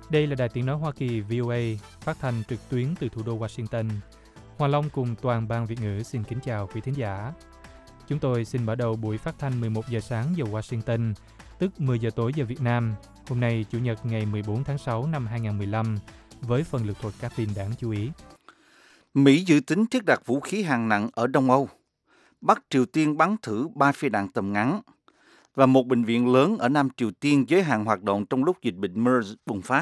Đây là Đài Tiếng nói Hoa Kỳ VOA, phát thanh trực tuyến từ thủ đô Washington. Hoàng Long cùng toàn ban Việt ngữ xin kính chào quý thính giả. Chúng tôi xin mở đầu buổi phát thanh 11 giờ sáng giờ Washington, tức 10 giờ tối giờ Việt Nam, hôm nay Chủ nhật ngày 14 tháng 6 năm 2015, với phần lược thuật các tin đáng chú ý. Mỹ dự tính thiết đặt vũ khí hạng nặng ở Đông Âu. Bắc Triều Tiên bắn thử 3 phi đạn tầm ngắn. Và một bệnh viện lớn ở Nam Triều Tiên giới hạn hoạt động trong lúc dịch bệnh MERS bùng phát.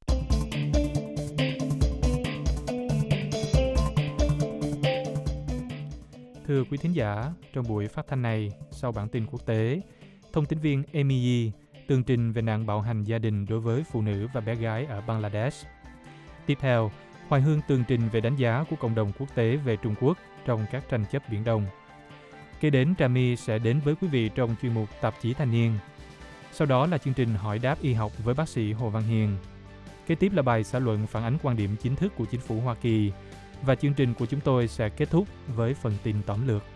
Thưa quý thính giả, trong buổi phát thanh này, sau bản tin quốc tế, thông tín viên Amy Yee tường trình về nạn bạo hành gia đình đối với phụ nữ và bé gái ở Bangladesh. Tiếp theo, Hoài Hương tường trình về đánh giá của cộng đồng quốc tế về Trung Quốc trong các tranh chấp Biển Đông. Kế đến, Trà My sẽ đến với quý vị trong chuyên mục Tạp chí Thanh niên. Sau đó là chương trình Hỏi đáp y học với bác sĩ Hồ Văn Hiền. Kế tiếp là bài xã luận phản ánh quan điểm chính thức của chính phủ Hoa Kỳ. Và chương trình của chúng tôi sẽ kết thúc với phần tin tóm lược.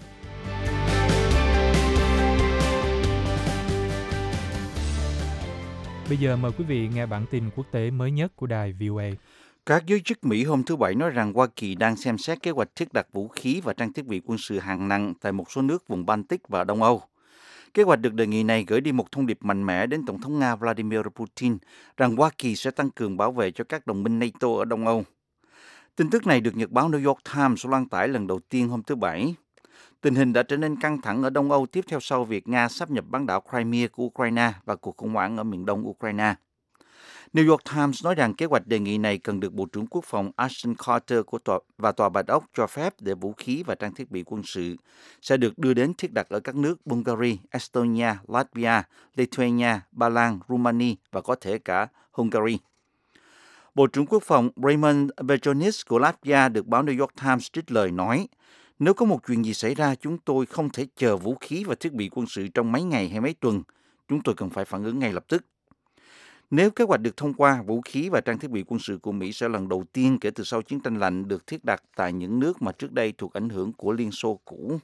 Bây giờ mời quý vị nghe bản tin quốc tế mới nhất của đài VOA. Các giới chức Mỹ hôm thứ Bảy nói rằng Hoa Kỳ đang xem xét kế hoạch thiết đặt vũ khí và trang thiết bị quân sự hạng nặng tại một số nước vùng Baltic và Đông Âu. Kế hoạch được đề nghị này gửi đi một thông điệp mạnh mẽ đến Tổng thống Nga Vladimir Putin rằng Hoa Kỳ sẽ tăng cường bảo vệ cho các đồng minh NATO ở Đông Âu. Tin tức này được nhật báo New York Times loan tải lần đầu tiên hôm thứ Bảy. Tình hình đã trở nên căng thẳng ở Đông Âu tiếp theo sau việc Nga sáp nhập bán đảo Crimea của Ukraine và cuộc khủng hoảng ở miền đông Ukraine. New York Times nói rằng kế hoạch đề nghị này cần được Bộ trưởng Quốc phòng Ashton Carter và Tòa Bạch Ốc cho phép để vũ khí và trang thiết bị quân sự sẽ được đưa đến thiết đặt ở các nước Bulgaria, Estonia, Latvia, Lithuania, Ba Lan, Romania và có thể cả Hungary. Bộ trưởng Quốc phòng Raymond Berjonis của Latvia được báo New York Times trích lời nói, nếu có một chuyện gì xảy ra, chúng tôi không thể chờ vũ khí và thiết bị quân sự trong mấy ngày hay mấy tuần. Chúng tôi cần phải phản ứng ngay lập tức. Nếu kế hoạch được thông qua, vũ khí và trang thiết bị quân sự của Mỹ sẽ lần đầu tiên kể từ sau chiến tranh lạnh được thiết đặt tại những nước mà trước đây thuộc ảnh hưởng của Liên Xô cũ.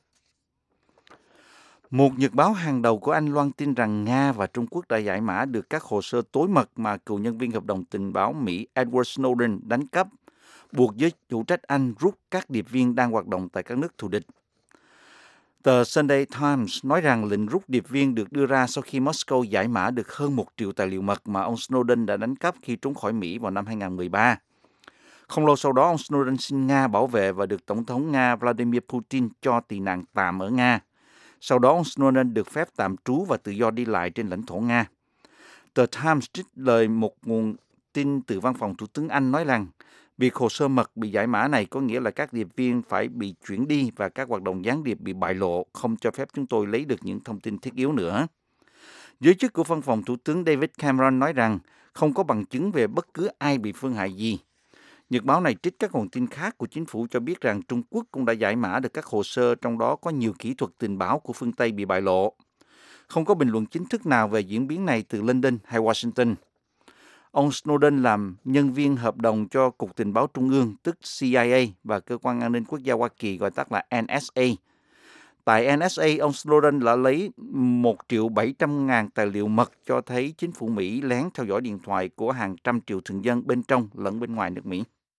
Một nhật báo hàng đầu của Anh loan tin rằng Nga và Trung Quốc đã giải mã được các hồ sơ tối mật mà cựu nhân viên hợp đồng tình báo Mỹ Edward Snowden đánh cắp, buộc giới chủ trách Anh rút các điệp viên đang hoạt động tại các nước thù địch. Tờ Sunday Times nói rằng lệnh rút điệp viên được đưa ra sau khi Moscow giải mã được hơn 1 triệu tài liệu mật mà ông Snowden đã đánh cắp khi trốn khỏi Mỹ vào năm 2013. Không lâu sau đó, ông Snowden xin Nga bảo vệ và được Tổng thống Nga Vladimir Putin cho tị nạn tạm ở Nga. Sau đó, ông Snowden được phép tạm trú và tự do đi lại trên lãnh thổ Nga. Tờ Times trích lời một nguồn tin từ văn phòng Thủ tướng Anh nói rằng việc hồ sơ mật bị giải mã này có nghĩa là các điệp viên phải bị chuyển đi và các hoạt động gián điệp bị bại lộ, không cho phép chúng tôi lấy được những thông tin thiết yếu nữa. Giới chức của văn phòng Thủ tướng David Cameron nói rằng không có bằng chứng về bất cứ ai bị phương hại gì. Nhật báo này trích các nguồn tin khác của chính phủ cho biết rằng Trung Quốc cũng đã giải mã được các hồ sơ, trong đó có nhiều kỹ thuật tình báo của phương Tây bị bại lộ. Không có bình luận chính thức nào về diễn biến này từ London hay Washington. Ông Snowden làm nhân viên hợp đồng cho Cục Tình báo Trung ương, tức CIA, và Cơ quan An ninh Quốc gia Hoa Kỳ, gọi tắt là NSA. Tại NSA, ông Snowden đã lấy 1.700.000 tài liệu mật cho thấy chính phủ Mỹ lén theo dõi điện thoại của hàng trăm triệu thường dân bên trong lẫn bên ngoài nước Mỹ.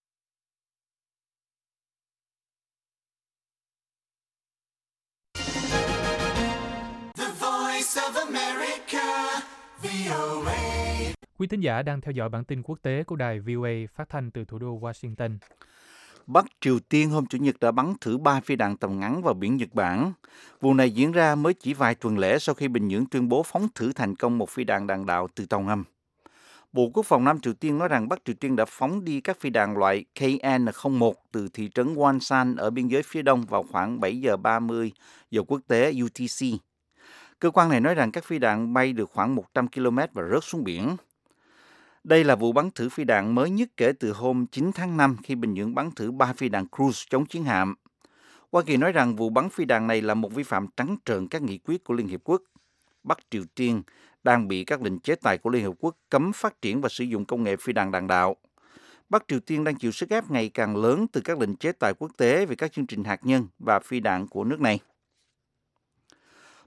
Quý thính giả đang theo dõi bản tin quốc tế của đài VOA phát thanh từ thủ đô Washington. Bắc Triều Tiên hôm Chủ nhật đã bắn thử 3 phi đạn tầm ngắn vào biển Nhật Bản. Vụ này diễn ra mới chỉ vài tuần lễ sau khi Bình Nhưỡng tuyên bố phóng thử thành công một phi đạn đạn đạo từ tàu ngầm. Bộ Quốc phòng Nam Triều Tiên nói rằng Bắc Triều Tiên đã phóng đi các phi đạn loại KN-01 từ thị trấn Wonsan ở biên giới phía đông vào khoảng 7 giờ 30 giờ quốc tế UTC. Cơ quan này nói rằng các phi đạn bay được khoảng 100 km và rớt xuống biển. Đây là vụ bắn thử phi đạn mới nhất kể từ hôm 9 tháng 5 khi Bình Nhưỡng bắn thử 3 phi đạn cruise chống chiến hạm. Hoa Kỳ nói rằng vụ bắn phi đạn này là một vi phạm trắng trợn các nghị quyết của Liên Hiệp Quốc. Bắc Triều Tiên đang bị các lệnh chế tài của Liên Hiệp Quốc cấm phát triển và sử dụng công nghệ phi đạn đạn đạo. Bắc Triều Tiên đang chịu sức ép ngày càng lớn từ các lệnh chế tài quốc tế về các chương trình hạt nhân và phi đạn của nước này.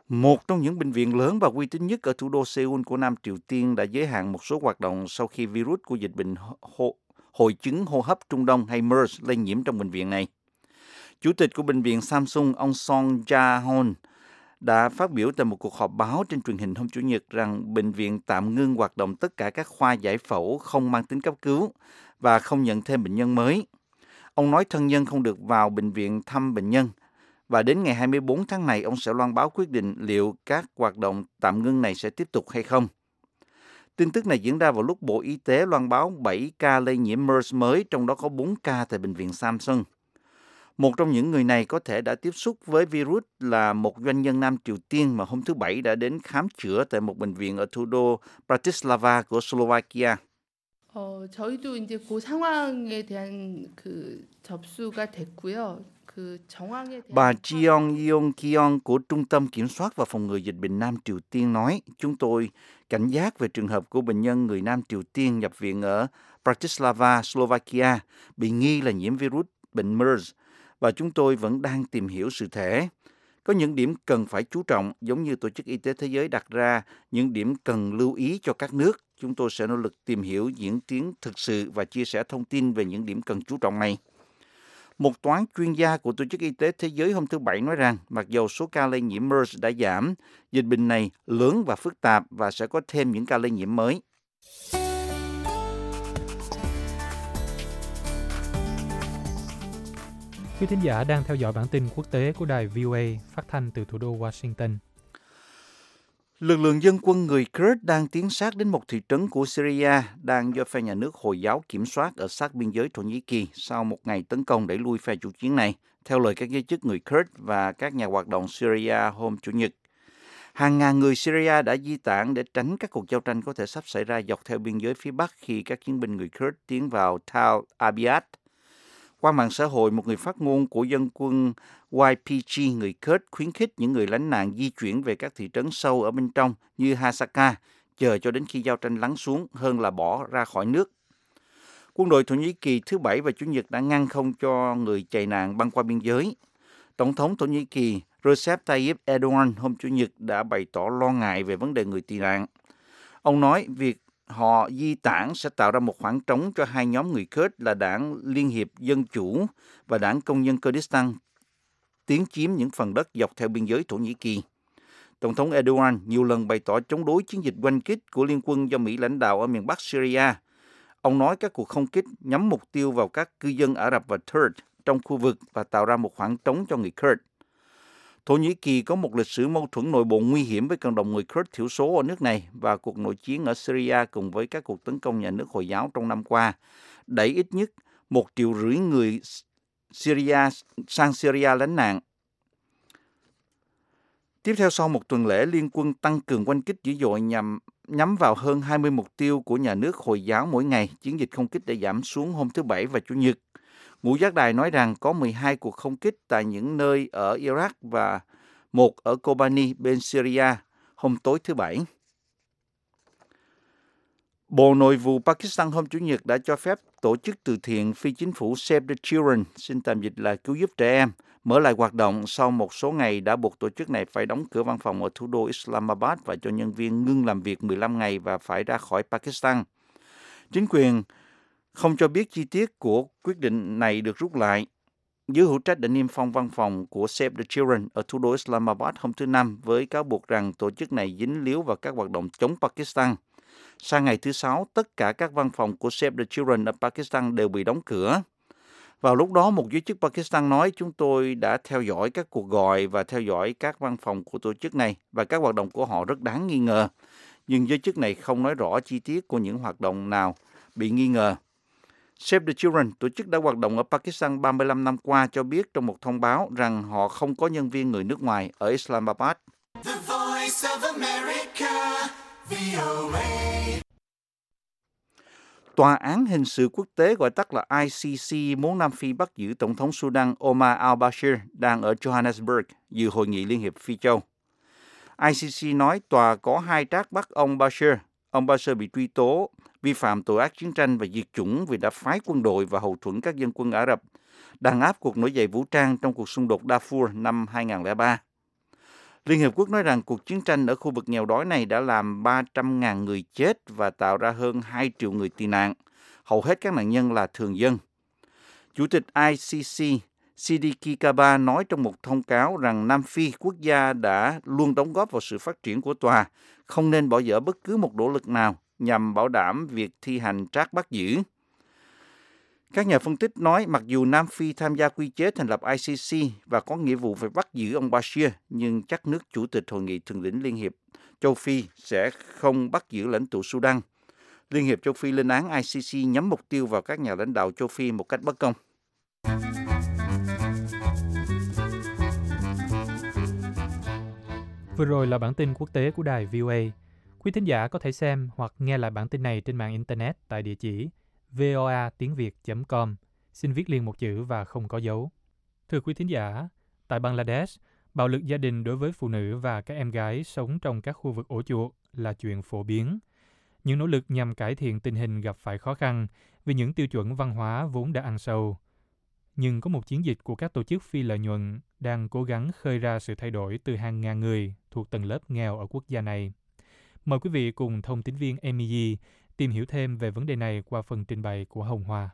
Một trong những bệnh viện lớn và uy tín nhất ở thủ đô Seoul của Nam Triều Tiên đã giới hạn một số hoạt động sau khi virus của dịch bệnh hội chứng hô hấp Trung Đông hay MERS lây nhiễm trong bệnh viện này. Chủ tịch của bệnh viện Samsung, ông Song Ja-hoon, đã phát biểu tại một cuộc họp báo trên truyền hình hôm Chủ nhật rằng bệnh viện tạm ngưng hoạt động tất cả các khoa giải phẫu không mang tính cấp cứu và không nhận thêm bệnh nhân mới. Ông nói thân nhân không được vào bệnh viện thăm bệnh nhân và đến ngày 24 tháng này ông sẽ loan báo quyết định liệu các hoạt động tạm ngưng này sẽ tiếp tục hay không. Tin tức này diễn ra vào lúc Bộ Y tế loan báo 7 ca lây nhiễm MERS mới, trong đó có 4 ca tại bệnh viện Samsung. Một trong những người này có thể đã tiếp xúc với virus là một doanh nhân Nam Triều Tiên mà hôm thứ Bảy đã đến khám chữa tại một bệnh viện ở thủ đô Bratislava của Slovakia. 저희도 이제 그 상황에 대한 그 접수가 됐고요. 그 정황에 대한 Bà Jeong Yeon-kyung của Trung tâm Kiểm soát và Phòng ngừa Dịch bệnh Nam Triều Tiên nói, chúng tôi cảnh giác về trường hợp của bệnh nhân người Nam Triều Tiên nhập viện ở Bratislava, Slovakia, bị nghi là nhiễm virus bệnh MERS, và chúng tôi vẫn đang tìm hiểu sự thể. Có những điểm cần phải chú trọng, giống như Tổ chức Y tế Thế giới đặt ra những điểm cần lưu ý cho các nước. Chúng tôi sẽ nỗ lực tìm hiểu diễn tiến thực sự và chia sẻ thông tin về những điểm cần chú trọng này. Một toán chuyên gia của Tổ chức Y tế Thế giới hôm thứ Bảy nói rằng, mặc dầu số ca lây nhiễm MERS đã giảm, dịch bệnh này lớn và phức tạp và sẽ có thêm những ca lây nhiễm mới. Quý thính giả đang theo dõi bản tin quốc tế của đài VOA phát thanh từ thủ đô Washington. Lực lượng dân quân người Kurd đang tiến sát đến một thị trấn của Syria đang do phe nhà nước Hồi giáo kiểm soát ở sát biên giới Thổ Nhĩ Kỳ sau một ngày tấn công đẩy lui phe chủ chiến này, theo lời các giới chức người Kurd và các nhà hoạt động Syria hôm Chủ nhật. Hàng ngàn người Syria đã di tản để tránh các cuộc giao tranh có thể sắp xảy ra dọc theo biên giới phía Bắc khi các chiến binh người Kurd tiến vào Tal Abyad. Qua mạng xã hội, một người phát ngôn của dân quân YPG người Kurd khuyến khích những người lánh nạn di chuyển về các thị trấn sâu ở bên trong như Hasaka, chờ cho đến khi giao tranh lắng xuống hơn là bỏ ra khỏi nước. Quân đội Thổ Nhĩ Kỳ thứ Bảy và Chủ nhật đã ngăn không cho người chạy nạn băng qua biên giới. Tổng thống Thổ Nhĩ Kỳ Recep Tayyip Erdogan hôm Chủ nhật đã bày tỏ lo ngại về vấn đề người tị nạn. Ông nói việc họ di tản sẽ tạo ra một khoảng trống cho hai nhóm người Kurd là Đảng Liên hiệp Dân chủ và Đảng Công nhân Kurdistan tiến chiếm những phần đất dọc theo biên giới Thổ Nhĩ Kỳ. Tổng thống Erdogan nhiều lần bày tỏ chống đối chiến dịch oanh kích của liên quân do Mỹ lãnh đạo ở miền Bắc Syria. Ông nói các cuộc không kích nhắm mục tiêu vào các cư dân Ả Rập và Kurd trong khu vực và tạo ra một khoảng trống cho người Kurd. Thổ Nhĩ Kỳ có một lịch sử mâu thuẫn nội bộ nguy hiểm với cộng đồng người Kurd thiểu số ở nước này, và cuộc nội chiến ở Syria cùng với các cuộc tấn công nhà nước Hồi giáo trong năm qua đẩy ít nhất 1,5 triệu người Syria sang Syria lánh nạn. Tiếp theo, sau một tuần lễ liên quân tăng cường oanh kích dữ dội nhắm vào hơn 20 mục tiêu của nhà nước Hồi giáo mỗi ngày, chiến dịch không kích đã giảm xuống hôm thứ Bảy và Chủ nhật. Ngũ giác đài nói rằng có 12 cuộc không kích tại những nơi ở Iraq và một ở Kobani bên Syria hôm tối thứ Bảy. Bộ Nội vụ Pakistan hôm Chủ nhật đã cho phép tổ chức từ thiện phi chính phủ Save the Children, xin tạm dịch là cứu giúp trẻ em, mở lại hoạt động sau một số ngày đã buộc tổ chức này phải đóng cửa văn phòng ở thủ đô Islamabad và cho nhân viên ngưng làm việc 15 ngày và phải ra khỏi Pakistan. Chính quyền không cho biết chi tiết của quyết định này được rút lại. Giới hữu trách đã niêm phong văn phòng của Save the Children ở thủ đô Islamabad hôm thứ Năm với cáo buộc rằng tổ chức này dính líu vào các hoạt động chống Pakistan. Sang ngày thứ Sáu, tất cả các văn phòng của Save the Children ở Pakistan đều bị đóng cửa. Vào lúc đó, một giới chức Pakistan nói, chúng tôi đã theo dõi các cuộc gọi và theo dõi các văn phòng của tổ chức này và các hoạt động của họ rất đáng nghi ngờ. Nhưng giới chức này không nói rõ chi tiết của những hoạt động nào bị nghi ngờ. Save the Children, tổ chức đã hoạt động ở Pakistan 35 năm qua, cho biết trong một thông báo rằng họ không có nhân viên người nước ngoài ở Islamabad. The Voice of America, VOA. Tòa án hình sự quốc tế gọi tắt là ICC muốn Nam Phi bắt giữ Tổng thống Sudan Omar al-Bashir đang ở Johannesburg dự hội nghị Liên hiệp Phi Châu. ICC nói tòa có 2 trác bắt ông Bashir. Ông Bashir bị truy tố vi phạm tội ác chiến tranh và diệt chủng vì đã phái quân đội và hậu thuẫn các dân quân Ả Rập đàn áp cuộc nổi dậy vũ trang trong cuộc xung đột Darfur năm 2003. Liên Hiệp Quốc nói rằng cuộc chiến tranh ở khu vực nghèo đói này đã làm 300.000 người chết và tạo ra hơn 2 triệu người tị nạn. Hầu hết các nạn nhân là thường dân. Chủ tịch ICC Sidiki Kaba nói trong một thông cáo rằng Nam Phi, quốc gia đã luôn đóng góp vào sự phát triển của tòa, không nên bỏ dở bất cứ một nỗ lực nào nhằm bảo đảm việc thi hành trác bắt giữ. Các nhà phân tích nói mặc dù Nam Phi tham gia quy chế thành lập ICC và có nghĩa vụ phải bắt giữ ông Bashir, nhưng chắc nước chủ tịch Hội nghị Thượng đỉnh Liên hiệp châu Phi sẽ không bắt giữ lãnh tụ Sudan. Liên hiệp châu Phi lên án ICC nhắm mục tiêu vào các nhà lãnh đạo châu Phi một cách bất công. Vừa rồi là bản tin quốc tế của đài VOA. Quý thính giả có thể xem hoặc nghe lại bản tin này trên mạng Internet tại địa chỉ voatiengviet.com. Xin viết liền một chữ và không có dấu. Thưa quý thính giả, tại Bangladesh, bạo lực gia đình đối với phụ nữ và các em gái sống trong các khu vực ổ chuột là chuyện phổ biến. Những nỗ lực nhằm cải thiện tình hình gặp phải khó khăn vì những tiêu chuẩn văn hóa vốn đã ăn sâu. Nhưng có một chiến dịch của các tổ chức phi lợi nhuận đang cố gắng khơi ra sự thay đổi từ hàng ngàn người thuộc tầng lớp nghèo ở quốc gia này. Mời quý vị cùng thông tín viên Emily tìm hiểu thêm về vấn đề này qua phần trình bày của Hồng Hoa.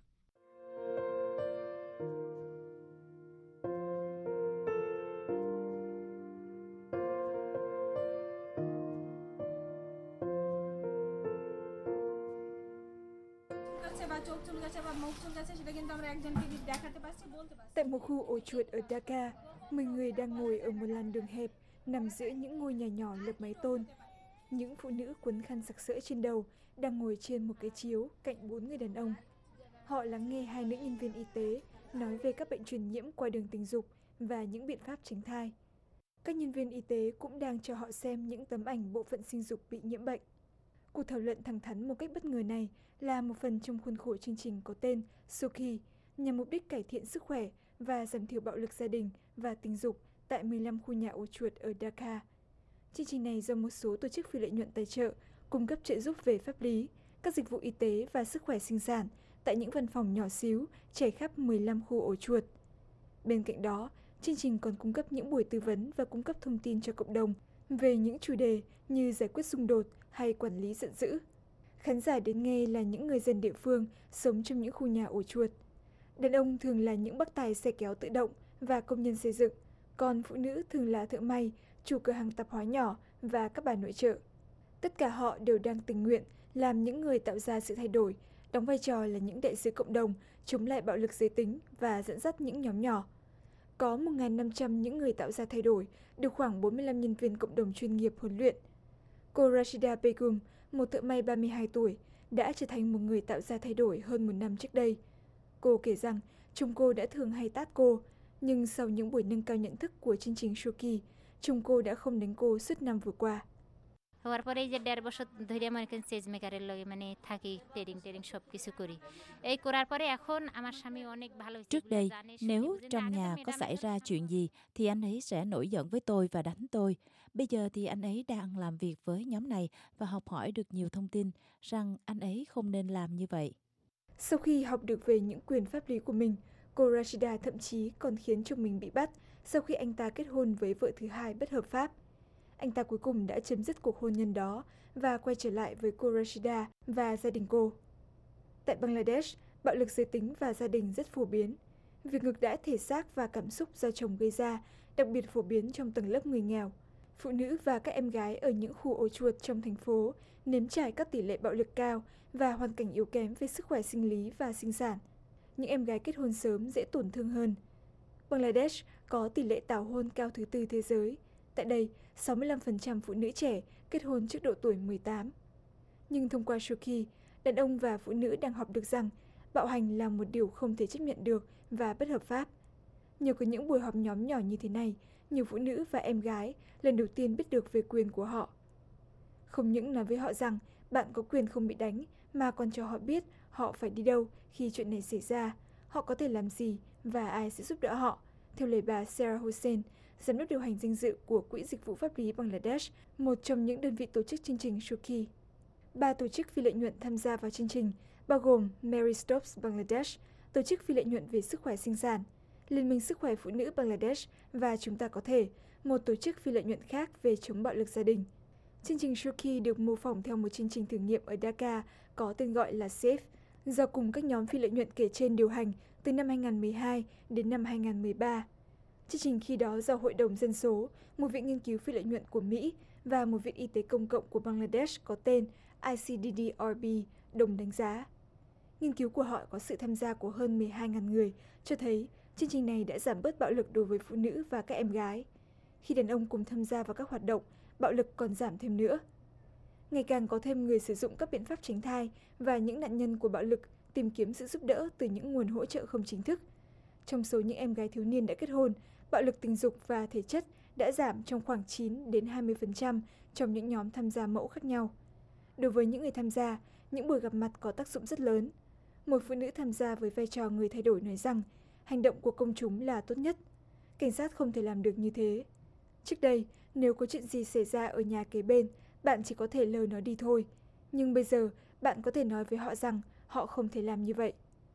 Tại một khu ổ chuột ở Dhaka, 10 người đang ngồi ở một làn đường hẹp nằm giữa những ngôi nhà nhỏ lợp mái tôn. Những phụ nữ quấn khăn sặc sỡ trên đầu đang ngồi trên một cái chiếu cạnh 4 người đàn ông. Họ lắng nghe 2 nữ nhân viên y tế nói về các bệnh truyền nhiễm qua đường tình dục và những biện pháp tránh thai. Các nhân viên y tế cũng đang cho họ xem những tấm ảnh bộ phận sinh dục bị nhiễm bệnh. Cuộc thảo luận thẳng thắn một cách bất ngờ này là một phần trong khuôn khổ chương trình có tên Suki, nhằm mục đích cải thiện sức khỏe và giảm thiểu bạo lực gia đình và tình dục tại 15 khu nhà ổ chuột ở Dhaka. Chương trình này do một số tổ chức phi lợi nhuận tài trợ, cung cấp trợ giúp về pháp lý, các dịch vụ y tế và sức khỏe sinh sản tại những văn phòng nhỏ xíu trải khắp 15 khu ổ chuột. Bên cạnh đó, chương trình còn cung cấp những buổi tư vấn và cung cấp thông tin cho cộng đồng về những chủ đề như giải quyết xung đột hay quản lý giận dữ. Khán giả đến nghe là những người dân địa phương sống trong những khu nhà ổ chuột. Đàn ông thường là những bác tài xe kéo tự động và công nhân xây dựng, còn phụ nữ thường là thợ may, chủ cửa hàng tạp hóa nhỏ và các bà nội trợ. Tất cả họ đều đang tình nguyện làm những người tạo ra sự thay đổi, đóng vai trò là những đại sứ cộng đồng chống lại bạo lực giới tính và dẫn dắt những nhóm nhỏ. Có 1.500 những người tạo ra thay đổi, được khoảng 45 nhân viên cộng đồng chuyên nghiệp huấn luyện. Cô Rashida Begum, một thợ may 32 tuổi, đã trở thành một người tạo ra thay đổi hơn 1 năm trước đây. Cô kể rằng chồng cô đã thường hay tát cô, nhưng sau những buổi nâng cao nhận thức của chương trình Shoki, chồng cô đã không đánh cô suốt năm vừa qua. Trước đây, nếu trong nhà có xảy ra chuyện gì thì anh ấy sẽ nổi giận với tôi và đánh tôi. Bây giờ thì anh ấy đang làm việc với nhóm này và học hỏi được nhiều thông tin rằng anh ấy không nên làm như vậy. Sau khi học được về những quyền pháp lý của mình, cô Rashida thậm chí còn khiến chồng mình bị bắt sau khi anh ta kết hôn với vợ thứ hai bất hợp pháp. Anh ta cuối cùng đã chấm dứt cuộc hôn nhân đó và quay trở lại với cô Rashida và gia đình cô. Tại Bangladesh, bạo lực giới tính và gia đình rất phổ biến. Việc ngược đãi thể xác và cảm xúc do chồng gây ra đặc biệt phổ biến trong tầng lớp người nghèo. Phụ nữ và các em gái ở những khu ổ chuột trong thành phố nếm trải các tỷ lệ bạo lực cao và hoàn cảnh yếu kém về sức khỏe sinh lý và sinh sản. Những em gái kết hôn sớm dễ tổn thương hơn. Bangladesh có tỷ lệ tảo hôn cao thứ 4 thế giới. Tại đây, 65% phụ nữ trẻ kết hôn trước độ tuổi 18. Nhưng thông qua Shoki, đàn ông và phụ nữ đang học được rằng bạo hành là một điều không thể chấp nhận được và bất hợp pháp. Nhờ có những buổi họp nhóm nhỏ như thế này, nhiều phụ nữ và em gái lần đầu tiên biết được về quyền của họ. Không những nói với họ rằng bạn có quyền không bị đánh, mà còn cho họ biết họ phải đi đâu khi chuyện này xảy ra, họ có thể làm gì và ai sẽ giúp đỡ họ, theo lời bà Sarah Hossain, giám đốc điều hành danh dự của Quỹ Dịch vụ Pháp lý Bangladesh, một trong những đơn vị tổ chức chương trình Shoki. 3 tổ chức phi lợi nhuận tham gia vào chương trình, bao gồm Mary Stopes Bangladesh, tổ chức phi lợi nhuận về sức khỏe sinh sản, Liên minh Sức khỏe Phụ nữ Bangladesh và Chúng ta có thể, một tổ chức phi lợi nhuận khác về chống bạo lực gia đình. Chương trình Shoki được mô phỏng theo một chương trình thử nghiệm ở Dhaka có tên gọi là SAFE, do cùng các nhóm phi lợi nhuận kể trên điều hành từ năm 2012 đến năm 2013. Chương trình khi đó do Hội đồng Dân số, một viện nghiên cứu phi lợi nhuận của Mỹ và một viện y tế công cộng của Bangladesh có tên ICDDRB đồng đánh giá. Nghiên cứu của họ có sự tham gia của hơn 12.000 người, cho thấy chương trình này đã giảm bớt bạo lực đối với phụ nữ và các em gái. Khi đàn ông cùng tham gia vào các hoạt động, bạo lực còn giảm thêm nữa. Ngày càng có thêm người sử dụng các biện pháp tránh thai và những nạn nhân của bạo lực tìm kiếm sự giúp đỡ từ những nguồn hỗ trợ không chính thức. Trong số những em gái thiếu niên đã kết hôn, bạo lực tình dục và thể chất đã giảm trong khoảng 9 đến 20% trong những nhóm tham gia mẫu khác nhau. Đối với những người tham gia, những buổi gặp mặt có tác dụng rất lớn. Một phụ nữ tham gia với vai trò người thay đổi nói rằng hành động của công chúng là tốt nhất. Cảnh sát không thể làm được như thế. Trước đây, nếu có chuyện gì xảy ra ở nhà kế bên, bạn chỉ có thể lờ nó đi thôi. Nhưng bây giờ, bạn có thể nói với họ rằng họ không thể làm như vậy.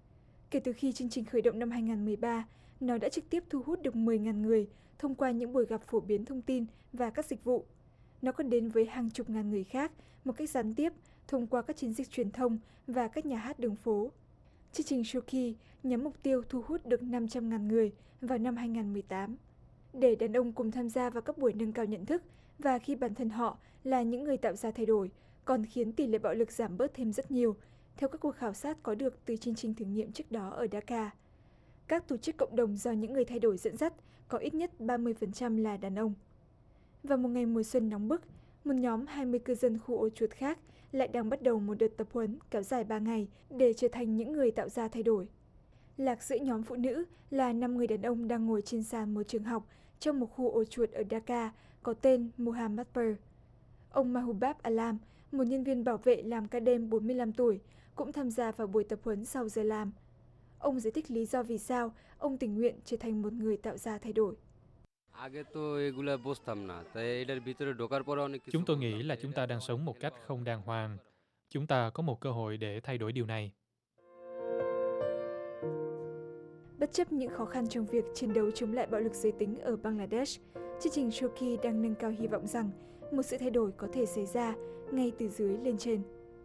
Kể từ khi chương trình khởi động năm 2013, nó đã trực tiếp thu hút được 10.000 người thông qua những buổi gặp phổ biến thông tin và các dịch vụ. Nó còn đến với hàng chục ngàn người khác một cách gián tiếp thông qua các chiến dịch truyền thông và các nhà hát đường phố. Chương trình Shoki nhắm mục tiêu thu hút được 500.000 người vào năm 2018. Để đàn ông cùng tham gia vào các buổi nâng cao nhận thức và khi bản thân họ là những người tạo ra thay đổi, còn khiến tỷ lệ bạo lực giảm bớt thêm rất nhiều, theo các cuộc khảo sát có được từ chương trình thử nghiệm trước đó ở Dhaka. Các tổ chức cộng đồng do những người thay đổi dẫn dắt có ít nhất 30% là đàn ông. Vào một ngày mùa xuân nóng bức, một nhóm 20 cư dân khu ổ chuột khác lại đang bắt đầu một đợt tập huấn kéo dài 3 ngày để trở thành những người tạo ra thay đổi. Lạc giữa nhóm phụ nữ là 5 người đàn ông đang ngồi trên sàn một trường học trong một khu ổ chuột ở Dhaka có tên Muhammadpur. Ông Mahbub Alam, một nhân viên bảo vệ làm ca đêm 45 tuổi, cũng tham gia vào buổi tập huấn sau giờ làm. Ông giải thích lý do vì sao ông tình nguyện trở thành một người tạo ra thay đổi. Chúng tôi nghĩ là chúng ta đang sống một cách không đàng hoàng. Chúng ta có một cơ hội để thay đổi điều này. Bất chấp những khó khăn trong việc chiến đấu chống lại bạo lực giới tính ở Bangladesh, chương trình Shoki đang nâng cao hy vọng rằng một sự thay đổi có thể xảy ra ngay từ dưới lên trên.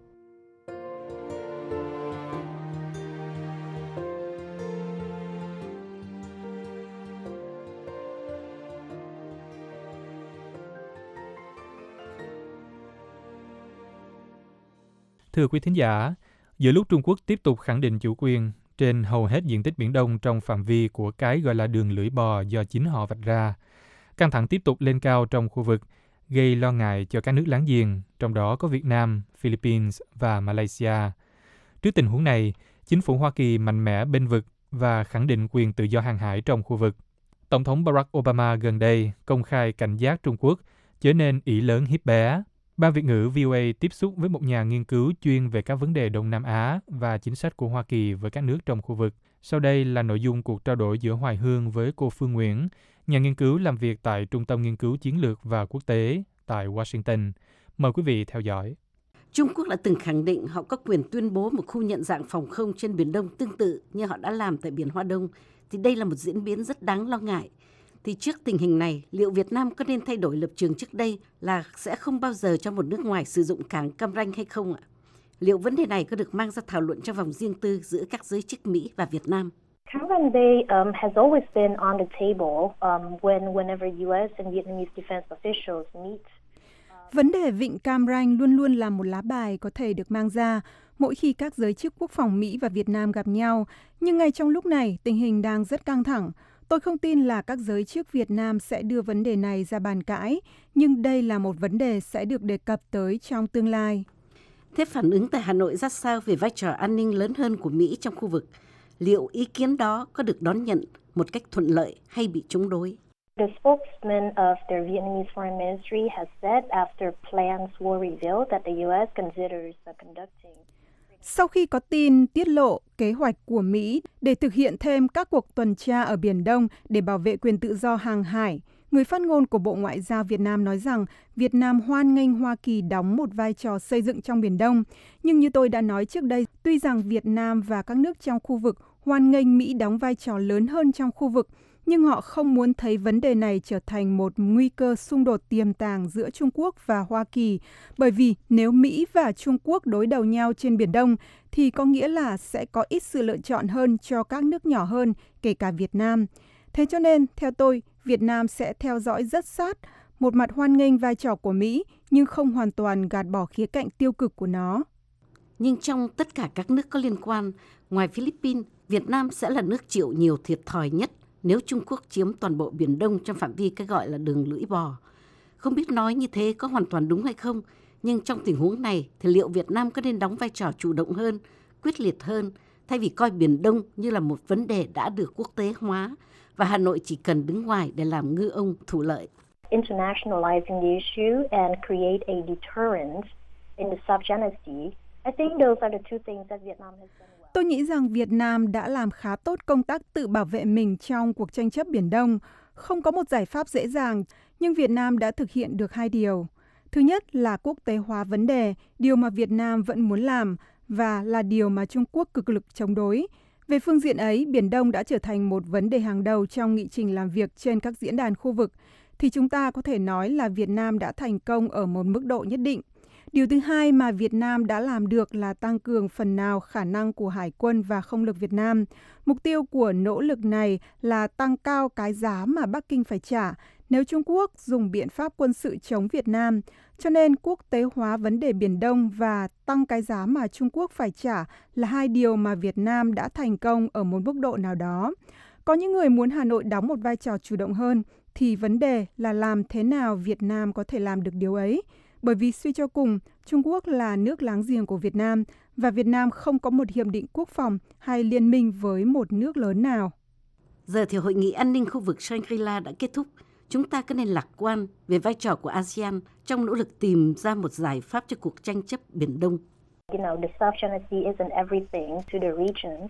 Thưa quý thính giả, giữa lúc Trung Quốc tiếp tục khẳng định chủ quyền trên hầu hết diện tích Biển Đông trong phạm vi của cái gọi là đường lưỡi bò do chính họ vạch ra, căng thẳng tiếp tục lên cao trong khu vực, gây lo ngại cho các nước láng giềng, trong đó có Việt Nam, Philippines và Malaysia. Trước tình huống này, chính phủ Hoa Kỳ mạnh mẽ bênh vực và khẳng định quyền tự do hàng hải trong khu vực. Tổng thống Barack Obama gần đây công khai cảnh giác Trung Quốc trở nên ỷ lớn hiếp bé. Ban Việt ngữ VOA tiếp xúc với một nhà nghiên cứu chuyên về các vấn đề Đông Nam Á và chính sách của Hoa Kỳ với các nước trong khu vực. Sau đây là nội dung cuộc trao đổi giữa Hoài Hương với cô Phương Nguyễn, nhà nghiên cứu làm việc tại Trung tâm Nghiên cứu Chiến lược và Quốc tế tại Washington. Mời quý vị theo dõi. Trung Quốc đã từng khẳng định họ có quyền tuyên bố một khu nhận dạng phòng không trên Biển Đông tương tự như họ đã làm tại Biển Hoa Đông, thì đây là một diễn biến rất đáng lo ngại. Thì trước tình hình này, liệu Việt Nam có nên thay đổi lập trường trước đây là sẽ không bao giờ cho một nước ngoài sử dụng cảng Cam Ranh hay không ạ? Liệu vấn đề này có được mang ra thảo luận trong vòng riêng tư giữa các giới chức Mỹ và Việt Nam? Cam Ranh Bay has always been on the table whenever U.S. and Vietnamese defense officials meet. Vấn đề vịnh Cam Ranh luôn luôn là một lá bài có thể được mang ra mỗi khi các giới chức quốc phòng Mỹ và Việt Nam gặp nhau. Nhưng ngay trong lúc này, tình hình đang rất căng thẳng. Tôi không tin là các giới chức Việt Nam sẽ đưa vấn đề này ra bàn cãi, nhưng đây là một vấn đề sẽ được đề cập tới trong tương lai. Thế phản ứng tại Hà Nội ra sao về vai trò an ninh lớn hơn của Mỹ trong khu vực? Liệu ý kiến đó có được đón nhận một cách thuận lợi hay bị chống đối? The spokesman of the Vietnamese Foreign Ministry has said after plans were revealed that the U.S. considers conducting. Sau khi có tin tiết lộ kế hoạch của Mỹ để thực hiện thêm các cuộc tuần tra ở Biển Đông để bảo vệ quyền tự do hàng hải, người phát ngôn của Bộ Ngoại giao Việt Nam nói rằng Việt Nam hoan nghênh Hoa Kỳ đóng một vai trò xây dựng trong Biển Đông. Nhưng như tôi đã nói trước đây, tuy rằng Việt Nam và các nước trong khu vực hoan nghênh Mỹ đóng vai trò lớn hơn trong khu vực, nhưng họ không muốn thấy vấn đề này trở thành một nguy cơ xung đột tiềm tàng giữa Trung Quốc và Hoa Kỳ, bởi vì nếu Mỹ và Trung Quốc đối đầu nhau trên Biển Đông thì có nghĩa là sẽ có ít sự lựa chọn hơn cho các nước nhỏ hơn, kể cả Việt Nam. Thế cho nên, theo tôi, Việt Nam sẽ theo dõi rất sát, một mặt hoan nghênh vai trò của Mỹ, nhưng không hoàn toàn gạt bỏ khía cạnh tiêu cực của nó. Nhưng trong tất cả các nước có liên quan, ngoài Philippines, Việt Nam sẽ là nước chịu nhiều thiệt thòi nhất nếu Trung Quốc chiếm toàn bộ Biển Đông trong phạm vi cái gọi là đường lưỡi bò. Không biết nói như thế có hoàn toàn đúng hay không, nhưng trong tình huống này thì liệu Việt Nam có nên đóng vai trò chủ động hơn, quyết liệt hơn, thay vì coi Biển Đông như là một vấn đề đã được quốc tế hóa và Hà Nội chỉ cần đứng ngoài để làm ngư ông thủ lợi? Internationalizing the issue and create a deterrent in the subgenesty. I think those are the two things that Vietnam has done well. Tôi nghĩ rằng Việt Nam đã làm khá tốt công tác tự bảo vệ mình trong cuộc tranh chấp Biển Đông. Không có một giải pháp dễ dàng, nhưng Việt Nam đã thực hiện được hai điều. Thứ nhất là quốc tế hóa vấn đề, điều mà Việt Nam vẫn muốn làm, và là điều mà Trung Quốc cực lực chống đối. Về phương diện ấy, Biển Đông đã trở thành một vấn đề hàng đầu trong nghị trình làm việc trên các diễn đàn khu vực, thì chúng ta có thể nói là Việt Nam đã thành công ở một mức độ nhất định. Điều thứ hai mà Việt Nam đã làm được là tăng cường phần nào khả năng của Hải quân và không lực Việt Nam. Mục tiêu của nỗ lực này là tăng cao cái giá mà Bắc Kinh phải trả nếu Trung Quốc dùng biện pháp quân sự chống Việt Nam. Cho nên quốc tế hóa vấn đề Biển Đông và tăng cái giá mà Trung Quốc phải trả là hai điều mà Việt Nam đã thành công ở một mức độ nào đó. Có những người muốn Hà Nội đóng một vai trò chủ động hơn, thì vấn đề là làm thế nào Việt Nam có thể làm được điều ấy. Bởi vì suy cho cùng, Trung Quốc là nước láng giềng của Việt Nam và Việt Nam không có một hiệp định quốc phòng hay liên minh với một nước lớn nào. Giờ thì Hội nghị an ninh khu vực Shangri-La đã kết thúc. Chúng ta có nên lạc quan về vai trò của ASEAN trong nỗ lực tìm ra một giải pháp cho cuộc tranh chấp Biển Đông? The subgenesty isn't everything to the region.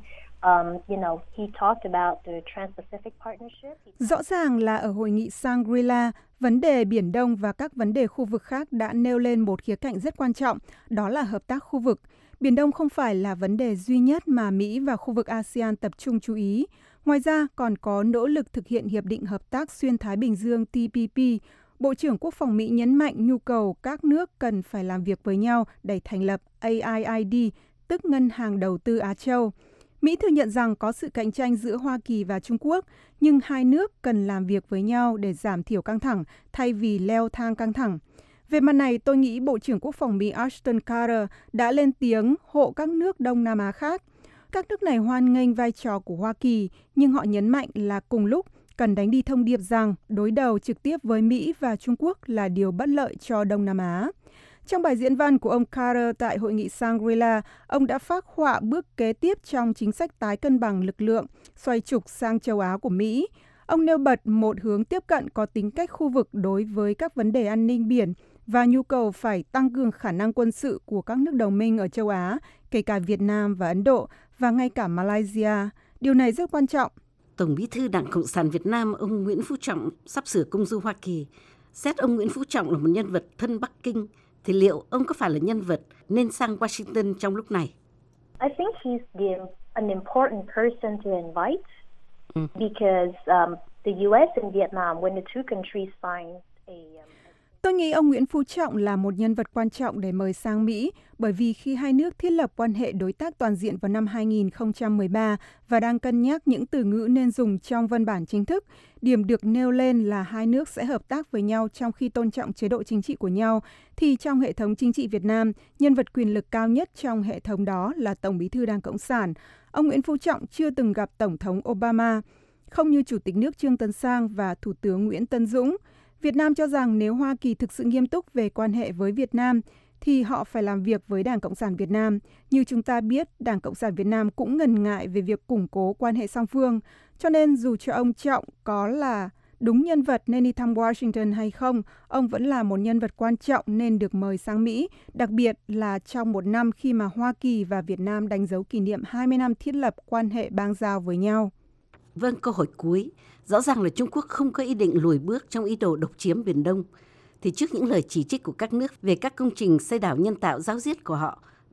He talked about the Trans-Pacific Partnership. Rõ ràng là ở hội nghị Shangri-La, vấn đề Biển Đông và các vấn đề khu vực khác đã nêu lên một khía cạnh rất quan trọng, đó là hợp tác khu vực. Biển Đông không phải là vấn đề duy nhất mà Mỹ và khu vực ASEAN tập trung chú ý. Ngoài ra, còn có nỗ lực thực hiện Hiệp định Hợp tác Xuyên Thái Bình Dương TPP. Bộ trưởng Quốc phòng Mỹ nhấn mạnh nhu cầu các nước cần phải làm việc với nhau để thành lập AIIB, tức Ngân hàng Đầu tư Á Châu. Mỹ thừa nhận rằng có sự cạnh tranh giữa Hoa Kỳ và Trung Quốc, nhưng hai nước cần làm việc với nhau để giảm thiểu căng thẳng thay vì leo thang căng thẳng. Về mặt này, tôi nghĩ Bộ trưởng Quốc phòng Mỹ Ashton Carter đã lên tiếng hộ các nước Đông Nam Á khác. Các nước này hoan nghênh vai trò của Hoa Kỳ, nhưng họ nhấn mạnh là cùng lúc cần đánh đi thông điệp rằng đối đầu trực tiếp với Mỹ và Trung Quốc là điều bất lợi cho Đông Nam Á. Trong bài diễn văn của ông Carter tại hội nghị Shangri-La, ông đã phác họa bước kế tiếp trong chính sách tái cân bằng lực lượng, xoay trục sang châu Á của Mỹ. Ông nêu bật một hướng tiếp cận có tính cách khu vực đối với các vấn đề an ninh biển và nhu cầu phải tăng cường khả năng quân sự của các nước đồng minh ở châu Á, kể cả Việt Nam và Ấn Độ, và ngay cả Malaysia. Điều này rất quan trọng. Tổng bí thư Đảng Cộng sản Việt Nam, ông Nguyễn Phú Trọng sắp sửa công du Hoa Kỳ. Xét ông Nguyễn Phú Trọng là một nhân vật thân Bắc Kinh, thì liệu ông có phải là nhân vật nên sang Washington trong lúc này? I think he's an important person to invite because the U.S. and Vietnam, when the two countries signed Tôi nghĩ ông Nguyễn Phú Trọng là một nhân vật quan trọng để mời sang Mỹ, bởi vì khi hai nước thiết lập quan hệ đối tác toàn diện vào năm 2013 và đang cân nhắc những từ ngữ nên dùng trong văn bản chính thức, điểm được nêu lên là hai nước sẽ hợp tác với nhau trong khi tôn trọng chế độ chính trị của nhau, thì trong hệ thống chính trị Việt Nam, nhân vật quyền lực cao nhất trong hệ thống đó là Tổng bí thư Đảng Cộng sản. Ông Nguyễn Phú Trọng chưa từng gặp Tổng thống Obama, không như Chủ tịch nước Trương Tấn Sang và Thủ tướng Nguyễn Tấn Dũng. Việt Nam cho rằng nếu Hoa Kỳ thực sự nghiêm túc về quan hệ với Việt Nam, thì họ phải làm việc với Đảng Cộng sản Việt Nam. Như chúng ta biết, Đảng Cộng sản Việt Nam cũng ngần ngại về việc củng cố quan hệ song phương. Cho nên dù cho ông Trọng có là đúng nhân vật nên đi thăm Washington hay không, ông vẫn là một nhân vật quan trọng nên được mời sang Mỹ, đặc biệt là trong một năm khi mà Hoa Kỳ và Việt Nam đánh dấu kỷ niệm 20 năm thiết lập quan hệ bang giao với nhau. Vâng, câu hỏi cuối. Rõ ràng là Trung Quốc không có ý định lùi bước trong ý đồ độc chiếm Biển Đông. Thì trước những lời chỉ trích của các nước về các công trình xây đảo nhân tạo ráo riết của họ,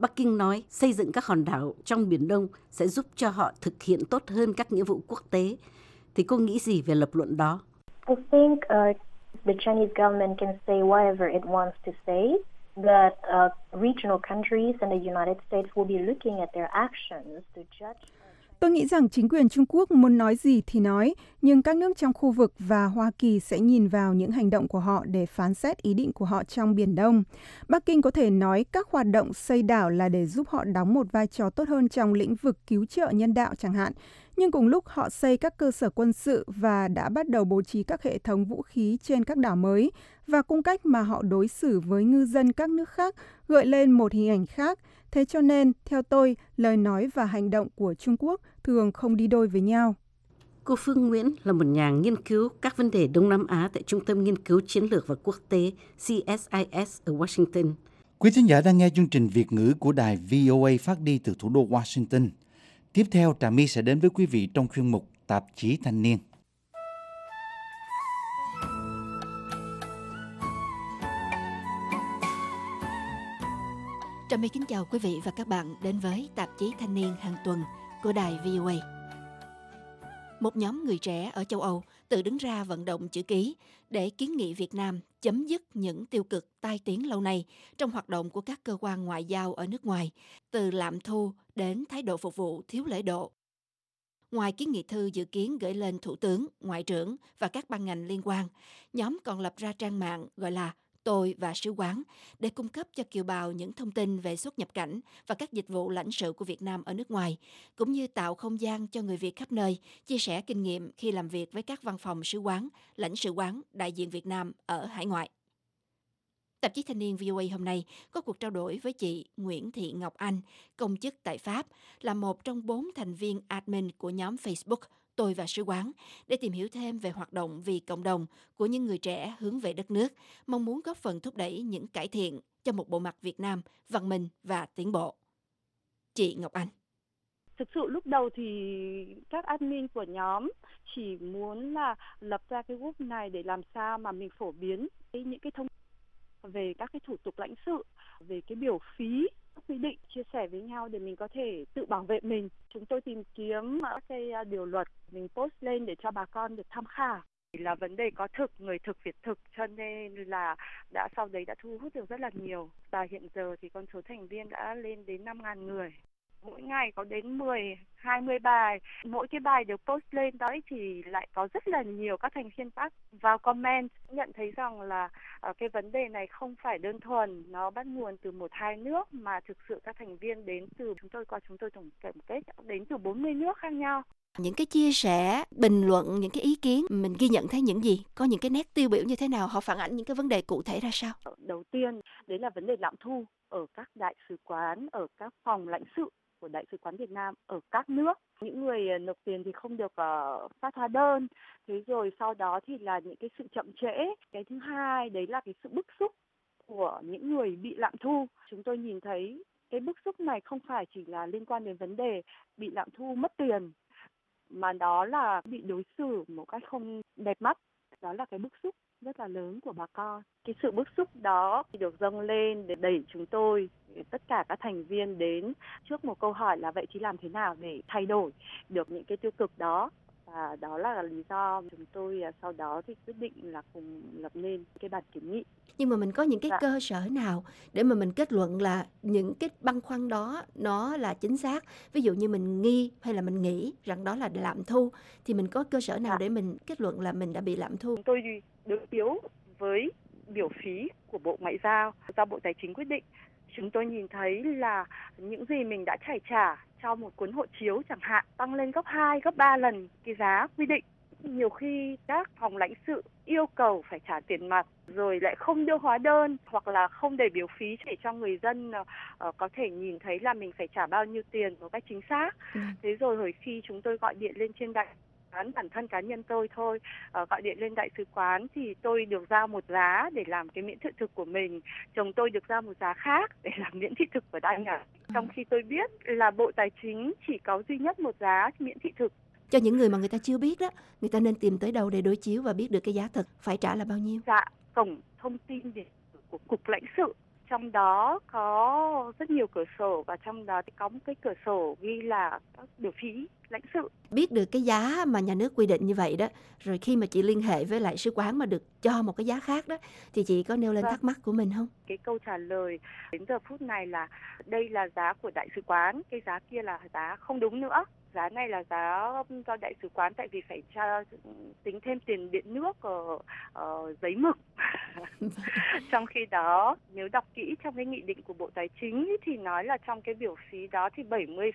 Bắc Kinh nói xây dựng các hòn đảo trong Biển Đông sẽ giúp cho họ thực hiện tốt hơn các nghĩa vụ quốc tế. Thì cô nghĩ gì về lập luận đó? I think the Chinese government can say whatever it wants to say, but regional countries and the United States will be looking at their actions to judge. Tôi nghĩ rằng chính quyền Trung Quốc muốn nói gì thì nói, nhưng các nước trong khu vực và Hoa Kỳ sẽ nhìn vào những hành động của họ để phán xét ý định của họ trong Biển Đông. Bắc Kinh có thể nói các hoạt động xây đảo là để giúp họ đóng một vai trò tốt hơn trong lĩnh vực cứu trợ nhân đạo chẳng hạn. Nhưng cùng lúc họ xây các cơ sở quân sự và đã bắt đầu bố trí các hệ thống vũ khí trên các đảo mới, và cung cách mà họ đối xử với ngư dân các nước khác gợi lên một hình ảnh khác. Thế cho nên, theo tôi, lời nói và hành động của Trung Quốc thường không đi đôi với nhau. Cô Phương Nguyễn là một nhà nghiên cứu các vấn đề Đông Nam Á tại Trung tâm Nghiên cứu Chiến lược và Quốc tế CSIS ở Washington. Quý thính giả đang nghe chương trình Việt ngữ của đài VOA phát đi từ thủ đô Washington. Tiếp theo, Trà My sẽ đến với quý vị trong chuyên mục Tạp chí Thanh niên. Trà My kính chào quý vị và các bạn đến với Tạp chí Thanh niên hàng tuần của đài VOA. Một nhóm người trẻ ở châu Âu tự đứng ra vận động chữ ký để kiến nghị Việt Nam chấm dứt những tiêu cực tai tiếng lâu nay trong hoạt động của các cơ quan ngoại giao ở nước ngoài, từ lạm thu đến thái độ phục vụ thiếu lễ độ. Ngoài kiến nghị thư dự kiến gửi lên Thủ tướng, Ngoại trưởng và các ban ngành liên quan, nhóm còn lập ra trang mạng gọi là Tôi và Sứ quán để cung cấp cho kiều bào những thông tin về xuất nhập cảnh và các dịch vụ lãnh sự của Việt Nam ở nước ngoài, cũng như tạo không gian cho người Việt khắp nơi chia sẻ kinh nghiệm khi làm việc với các văn phòng sứ quán, lãnh sự quán, đại diện Việt Nam ở hải ngoại. Tạp chí Thanh niên VOA hôm nay có cuộc trao đổi với chị Nguyễn Thị Ngọc Anh, công chức tại Pháp, là một trong 4 thành viên admin của nhóm Facebook Tôi và Sứ quán, để tìm hiểu thêm về hoạt động vì cộng đồng của những người trẻ hướng về đất nước, mong muốn góp phần thúc đẩy những cải thiện cho một bộ mặt Việt Nam văn minh và tiến bộ. Chị Ngọc Anh. Thực sự lúc đầu thì các admin của nhóm chỉ muốn là lập ra cái group này để làm sao mà mình phổ biến những cái thông tin về các cái thủ tục lãnh sự, về cái biểu phí, quy định, chia sẻ với nhau để mình có thể tự bảo vệ mình. Chúng tôi tìm kiếm các cái điều luật mình post lên để cho bà con được tham khảo. Là vấn đề có thực, người thực, việc thực, cho nên là sau đấy đã thu hút được rất là nhiều. Và hiện giờ thì con số thành viên đã lên đến 5.000 người. Mỗi ngày có đến 10-20 bài. Mỗi cái bài được post lên đó thì lại có rất là nhiều các thành viên khác vào comment, nhận thấy rằng là cái vấn đề này không phải đơn thuần nó bắt nguồn từ 1-2 nước, mà thực sự các thành viên đến từ chúng tôi tổng kết đến từ 40 nước khác nhau. Những cái chia sẻ, bình luận, những cái ý kiến mình ghi nhận thấy những gì? Có những cái nét tiêu biểu như thế nào? Họ phản ánh những cái vấn đề cụ thể ra sao? Đầu tiên, đấy là vấn đề lạm thu ở các đại sứ quán, ở các phòng lãnh sự của Đại sứ quán Việt Nam ở các nước. Những người nộp tiền thì không được phát hóa đơn. Thế rồi sau đó thì là những cái sự chậm trễ. Cái thứ hai đấy là cái sự bức xúc của những người bị lạm thu. Chúng tôi nhìn thấy cái bức xúc này không phải chỉ là liên quan đến vấn đề bị lạm thu mất tiền, mà đó là bị đối xử một cách không đẹp mắt. Đó là cái bức xúc rất là lớn của bà con. Cái sự bức xúc đó được dâng lên để đẩy chúng tôi, tất cả các thành viên đến trước một câu hỏi là vậy thì làm thế nào để thay đổi được những cái tiêu cực đó. Và đó là lý do chúng tôi sau đó thì quyết định là cùng lập nên cái bản kiến nghị. Nhưng mà mình có những cái cơ sở nào để mà mình kết luận là những cái băn khoăn đó nó là chính xác? Ví dụ như mình nghi hay là mình nghĩ rằng đó là lạm thu, thì mình có cơ sở nào để mình kết luận là mình đã bị lạm thu? Tôi đối chiếu với biểu phí của Bộ Ngoại giao do Bộ Tài chính quyết định. Chúng tôi nhìn thấy là những gì mình đã phải trả cho một cuốn hộ chiếu chẳng hạn tăng lên gấp 2, gấp 3 lần cái giá quy định. Nhiều khi các phòng lãnh sự yêu cầu phải trả tiền mặt rồi lại không đưa hóa đơn hoặc là không để biểu phí để cho người dân có thể nhìn thấy là mình phải trả bao nhiêu tiền một cách chính xác. Thế rồi hồi khi chúng tôi gọi điện lên trên đại bản thân cá nhân tôi thôi, gọi điện lên đại sứ quán thì tôi được giao một giá để làm cái miễn thị thực của mình, chồng tôi được giao một giá khác để làm miễn thị thực của đại ngài. Trong khi tôi biết là Bộ Tài chính chỉ có duy nhất một giá miễn thị thực. Cho những người mà người ta chưa biết đó, người ta nên tìm tới đâu để đối chiếu và biết được cái giá thực phải trả là bao nhiêu? Dạ, cổng thông tin của Cục Lãnh sự trong đó có rất nhiều cửa sổ và trong đó thì có một cái cửa sổ ghi là các biểu phí lãnh sự. Biết được cái giá mà nhà nước quy định như vậy đó, rồi khi mà chị liên hệ với lại sứ quán mà được cho một cái giá khác đó, thì chị có nêu lên thắc mắc của mình không? Cái câu trả lời đến giờ phút này là đây là giá của đại sứ quán, cái giá kia là giá không đúng nữa. Giá này là giá do đại sứ quán, tại vì phải tính thêm tiền điện nước ở giấy mực. Trong khi đó, nếu đọc kỹ trong cái nghị định của Bộ Tài chính ý, thì nói là trong cái biểu phí đó thì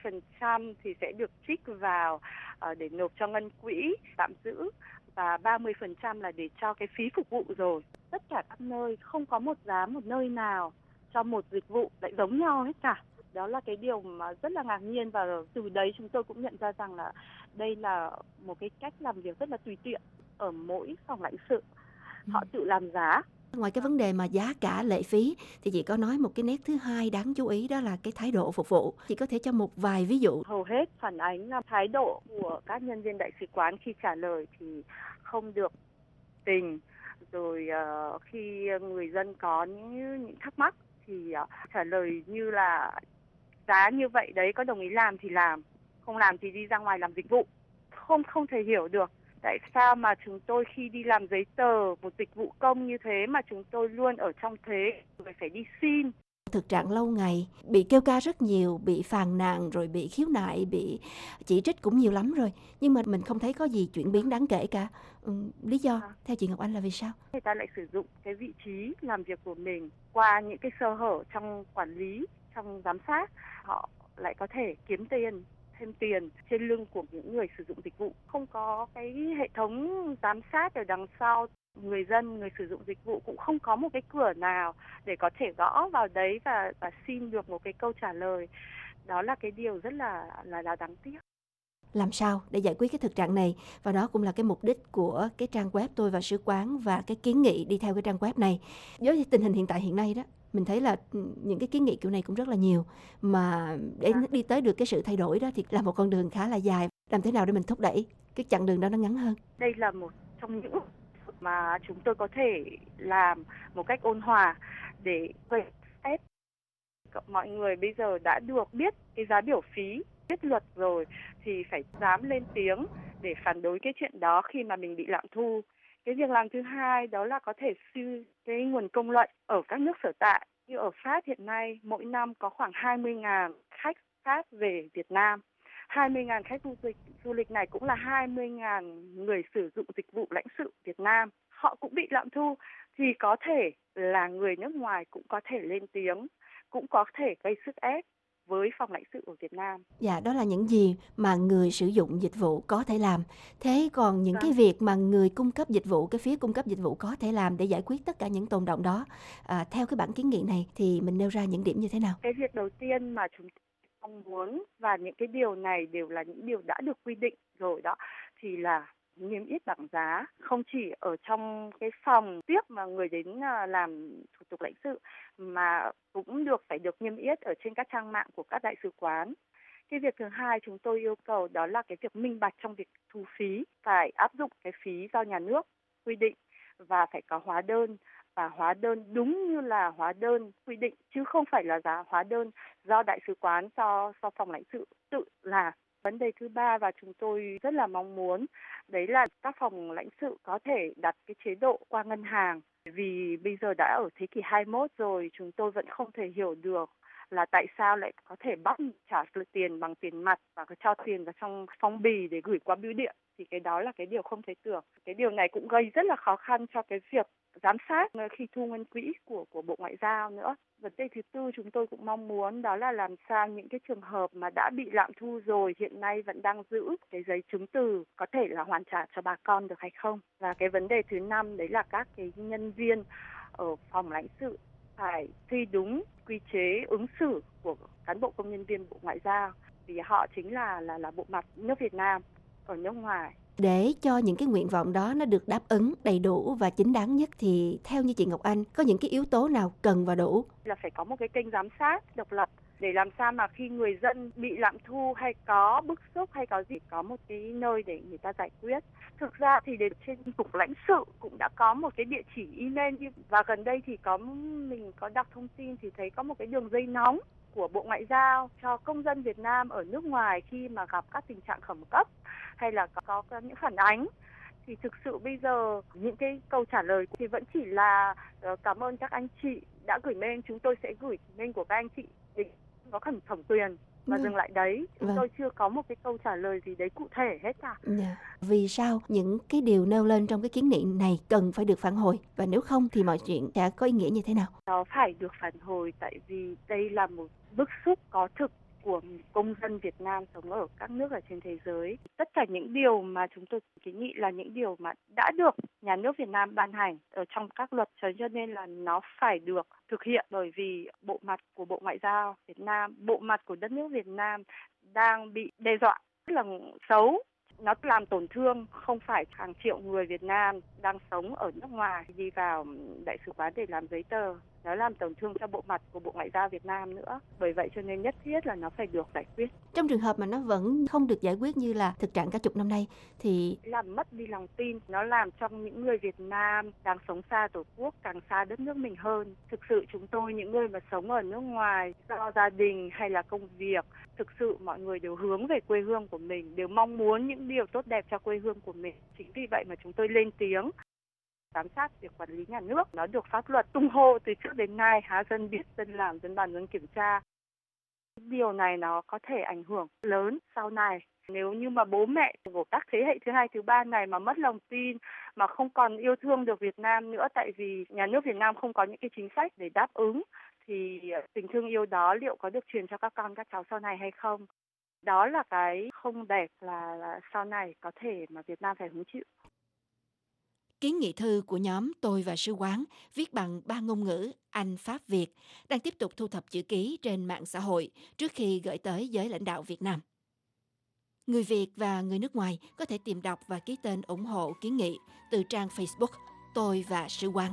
70% thì sẽ được trích vào để nộp cho ngân quỹ tạm giữ và 30% là để cho cái phí phục vụ rồi. Tất cả các nơi không có một nơi nào cho một dịch vụ lại giống nhau hết cả. Đó là cái điều mà rất là ngạc nhiên, và từ đấy chúng tôi cũng nhận ra rằng là đây là một cái cách làm việc rất là tùy tiện ở mỗi phòng lãnh sự. Họ tự làm giá. Ngoài cái vấn đề mà giá cả lệ phí thì chị có nói một cái nét thứ hai đáng chú ý, đó là cái thái độ phục vụ. Chị có thể cho một vài ví dụ. Hầu hết phản ánh là thái độ của các nhân viên đại sứ quán khi trả lời thì không được tình. Rồi khi người dân có những thắc mắc thì trả lời như là giá như vậy đấy, có đồng ý làm thì làm, không làm thì đi ra ngoài làm dịch vụ. Không thể hiểu được tại sao mà chúng tôi khi đi làm giấy tờ một dịch vụ công như thế mà chúng tôi luôn ở trong thế người phải đi xin. Thực trạng lâu ngày bị kêu ca rất nhiều, bị phàn nàn, rồi bị khiếu nại, bị chỉ trích cũng nhiều lắm rồi, nhưng mà mình không thấy có gì chuyển biến đáng kể cả. Lý do theo chị Ngọc Anh là vì sao? Người ta lại sử dụng cái vị trí làm việc của mình qua những cái sơ hở trong quản lý, trong giám sát, họ lại có thể kiếm thêm tiền trên lưng của những người sử dụng dịch vụ. Không có cái hệ thống giám sát ở đằng sau, người dân, người sử dụng dịch vụ cũng không có một cái cửa nào để có thể gõ vào đấy và xin được một cái câu trả lời. Đó là cái điều rất là đáng tiếc. Làm sao để giải quyết cái thực trạng này, và đó cũng là cái mục đích của cái trang web Tôi và Sứ quán và cái kiến nghị đi theo cái trang web này. Với tình hình hiện tại hiện nay đó, mình thấy là những cái kiến nghị kiểu này cũng rất là nhiều, mà để đi tới được cái sự thay đổi đó thì là một con đường khá là dài. Làm thế nào để mình thúc đẩy cái chặng đường đó nó ngắn hơn? Đây là một trong những mà chúng tôi có thể làm một cách ôn hòa để gây ép. Mọi người bây giờ đã được biết cái giá biểu phí, biết luật rồi thì phải dám lên tiếng để phản đối cái chuyện đó khi mà mình bị lạm thu. Cái việc làm thứ hai đó là có thể suy cái nguồn công luận ở các nước sở tại. Như ở Pháp hiện nay, mỗi năm có khoảng 20.000 khách Pháp về Việt Nam. 20.000 khách du lịch này cũng là 20.000 người sử dụng dịch vụ lãnh sự Việt Nam. Họ cũng bị lạm thu, thì có thể là người nước ngoài cũng có thể lên tiếng, cũng có thể gây sức ép với phòng lãnh sự ở Việt Nam. Dạ, đó là những gì mà người sử dụng dịch vụ có thể làm. Thế còn những cái việc mà người cung cấp dịch vụ, cái phía cung cấp dịch vụ có thể làm để giải quyết tất cả những tồn đọng đó, theo cái bản kiến nghị này thì mình nêu ra những điểm như thế nào? Cái việc đầu tiên mà chúng tôi mong muốn, và những cái điều này đều là những điều đã được quy định rồi đó, thì là niêm yết bảng giá, không chỉ ở trong cái phòng tiếp mà người đến làm thủ tục lãnh sự, mà cũng phải được niêm yết ở trên các trang mạng của các đại sứ quán. Cái việc thứ hai chúng tôi yêu cầu đó là cái việc minh bạch trong việc thu phí, phải áp dụng cái phí do nhà nước quy định và phải có hóa đơn, và hóa đơn đúng như là hóa đơn quy định, chứ không phải là giá hóa đơn do đại sứ quán, do phòng lãnh sự tự làm. Vấn đề thứ ba và chúng tôi rất là mong muốn đấy là các phòng lãnh sự có thể đặt cái chế độ qua ngân hàng, vì bây giờ đã ở thế kỷ 21 rồi, chúng tôi vẫn không thể hiểu được là tại sao lại có thể bắt trả tiền bằng tiền mặt và cho tiền vào trong phong bì để gửi qua bưu điện, thì cái đó là cái điều không thể tưởng. Cái điều này cũng gây rất là khó khăn cho cái việc giám sát khi thu ngân quỹ của Bộ Ngoại giao nữa. Vấn đề thứ tư chúng tôi cũng mong muốn đó là làm sao những cái trường hợp mà đã bị lạm thu rồi hiện nay vẫn đang giữ cái giấy chứng từ có thể là hoàn trả cho bà con được hay không. Và cái vấn đề thứ năm đấy là các cái nhân viên ở phòng lãnh sự phải thi đúng quy chế ứng xử của cán bộ công nhân viên Bộ Ngoại giao, vì họ chính là bộ mặt nước Việt Nam ở nước ngoài. Để cho những cái nguyện vọng đó nó được đáp ứng đầy đủ và chính đáng nhất thì theo như chị Ngọc Anh, có những cái yếu tố nào cần và đủ? Là phải có một cái kênh giám sát độc lập để làm sao mà khi người dân bị lạm thu hay có bức xúc hay có gì có một cái nơi để người ta giải quyết. Thực ra thì đến trên cục lãnh sự cũng đã có một cái địa chỉ email, và gần đây thì mình có đọc thông tin thì thấy có một cái đường dây nóng của Bộ Ngoại giao cho công dân Việt Nam ở nước ngoài khi mà gặp các tình trạng khẩn cấp hay là có những phản ánh. Thì thực sự bây giờ những cái câu trả lời thì vẫn chỉ là cảm ơn các anh chị đã gửi mail, chúng tôi sẽ gửi mail của các anh chị để có thẩm quyền và dừng lại đấy. Chúng tôi chưa có một cái câu trả lời gì đấy cụ thể hết cả. Vì sao những cái điều nêu lên trong cái kiến nghị này cần phải được phản hồi, và nếu không thì mọi chuyện sẽ có ý nghĩa như thế nào? Nó phải được phản hồi tại vì đây là một bức xúc có thực của công dân Việt Nam sống ở các nước ở trên thế giới. Tất cả những điều mà chúng tôi kiến nghị là những điều mà đã được nhà nước Việt Nam ban hành ở trong các luật, cho nên là nó phải được thực hiện, bởi vì bộ mặt của Bộ Ngoại giao Việt Nam, bộ mặt của đất nước Việt Nam đang bị đe dọa rất là xấu. Nó làm tổn thương không phải hàng triệu người Việt Nam đang sống ở nước ngoài đi vào đại sứ quán để làm giấy tờ. Nó làm tổn thương cho bộ mặt của Bộ Ngoại giao Việt Nam nữa. Bởi vậy cho nên nhất thiết là nó phải được giải quyết. Trong trường hợp mà nó vẫn không được giải quyết như là thực trạng cả chục năm nay thì làm mất đi lòng tin, nó làm cho những người Việt Nam đang sống xa Tổ quốc càng xa đất nước mình hơn. Thực sự chúng tôi, những người mà sống ở nước ngoài do gia đình hay là công việc, thực sự mọi người đều hướng về quê hương của mình, đều mong muốn những điều tốt đẹp cho quê hương của mình. Chính vì vậy mà chúng tôi lên tiếng giám sát việc quản lý nhà nước, nó được pháp luật tung hô từ trước đến nay, dân biết, dân làm, dân bàn, dân kiểm tra. Điều này nó có thể ảnh hưởng lớn sau này. Nếu như mà bố mẹ của các thế hệ thứ hai, thứ ba này mà mất lòng tin, mà không còn yêu thương được Việt Nam nữa, tại vì nhà nước Việt Nam không có những cái chính sách để đáp ứng, thì tình thương yêu đó liệu có được truyền cho các con các cháu sau này hay không? Đó là cái không đẹp là sau này có thể mà Việt Nam phải hứng chịu. Kiến nghị thư của nhóm Tôi và Sứ quán viết bằng 3 ngôn ngữ Anh, Pháp, Việt đang tiếp tục thu thập chữ ký trên mạng xã hội trước khi gửi tới giới lãnh đạo Việt Nam. Người Việt và người nước ngoài có thể tìm đọc và ký tên ủng hộ kiến nghị từ trang Facebook Tôi và Sứ quán.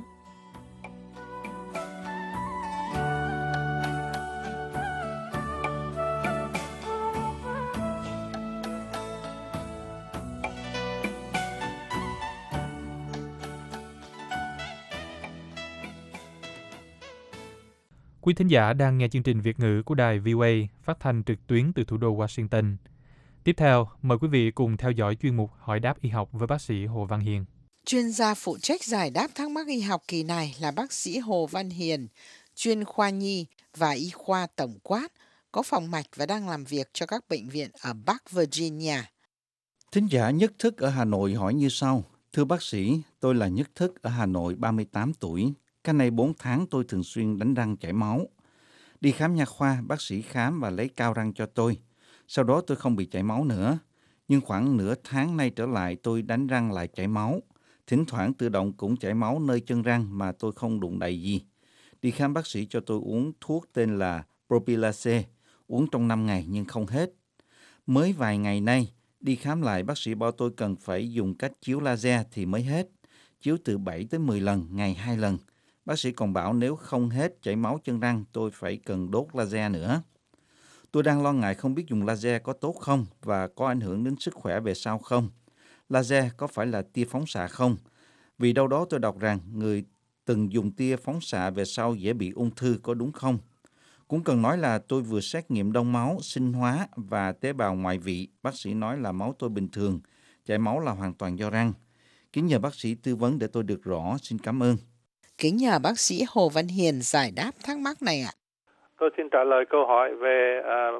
Quý thính giả đang nghe chương trình Việt ngữ của đài VOA phát thanh trực tuyến từ thủ đô Washington. Tiếp theo, mời quý vị cùng theo dõi chuyên mục Hỏi đáp y học với bác sĩ Hồ Văn Hiền. Chuyên gia phụ trách giải đáp thắc mắc y học kỳ này là bác sĩ Hồ Văn Hiền, chuyên khoa nhi và y khoa tổng quát, có phòng mạch và đang làm việc cho các bệnh viện ở Bắc Virginia. Thính giả Nhất Thức ở Hà Nội hỏi như sau. Thưa bác sĩ, tôi là Nhất Thức ở Hà Nội, 38 tuổi. Cách đây 4 tháng tôi thường xuyên đánh răng chảy máu. Đi khám nha khoa, bác sĩ khám và lấy cao răng cho tôi. Sau đó tôi không bị chảy máu nữa. Nhưng khoảng nửa tháng nay trở lại tôi đánh răng lại chảy máu. Thỉnh thoảng tự động cũng chảy máu nơi chân răng mà tôi không đụng đậy gì. Đi khám bác sĩ cho tôi uống thuốc tên là Propylase, uống trong 5 ngày nhưng không hết. Mới vài ngày nay, đi khám lại bác sĩ bảo tôi cần phải dùng cách chiếu laser thì mới hết. Chiếu từ 7 tới 10 lần, ngày 2 lần. Bác sĩ còn bảo nếu không hết chảy máu chân răng, tôi phải cần đốt laser nữa. Tôi đang lo ngại không biết dùng laser có tốt không và có ảnh hưởng đến sức khỏe về sau không. Laser có phải là tia phóng xạ không? Vì đâu đó tôi đọc rằng người từng dùng tia phóng xạ về sau dễ bị ung thư, có đúng không? Cũng cần nói là tôi vừa xét nghiệm đông máu, sinh hóa và tế bào ngoại vị. Bác sĩ nói là máu tôi bình thường, chảy máu là hoàn toàn do răng. Kính nhờ bác sĩ tư vấn để tôi được rõ. Xin cảm ơn. Kính nhờ bác sĩ Hồ Văn Hiền giải đáp thắc mắc này ạ. Tôi xin trả lời câu hỏi về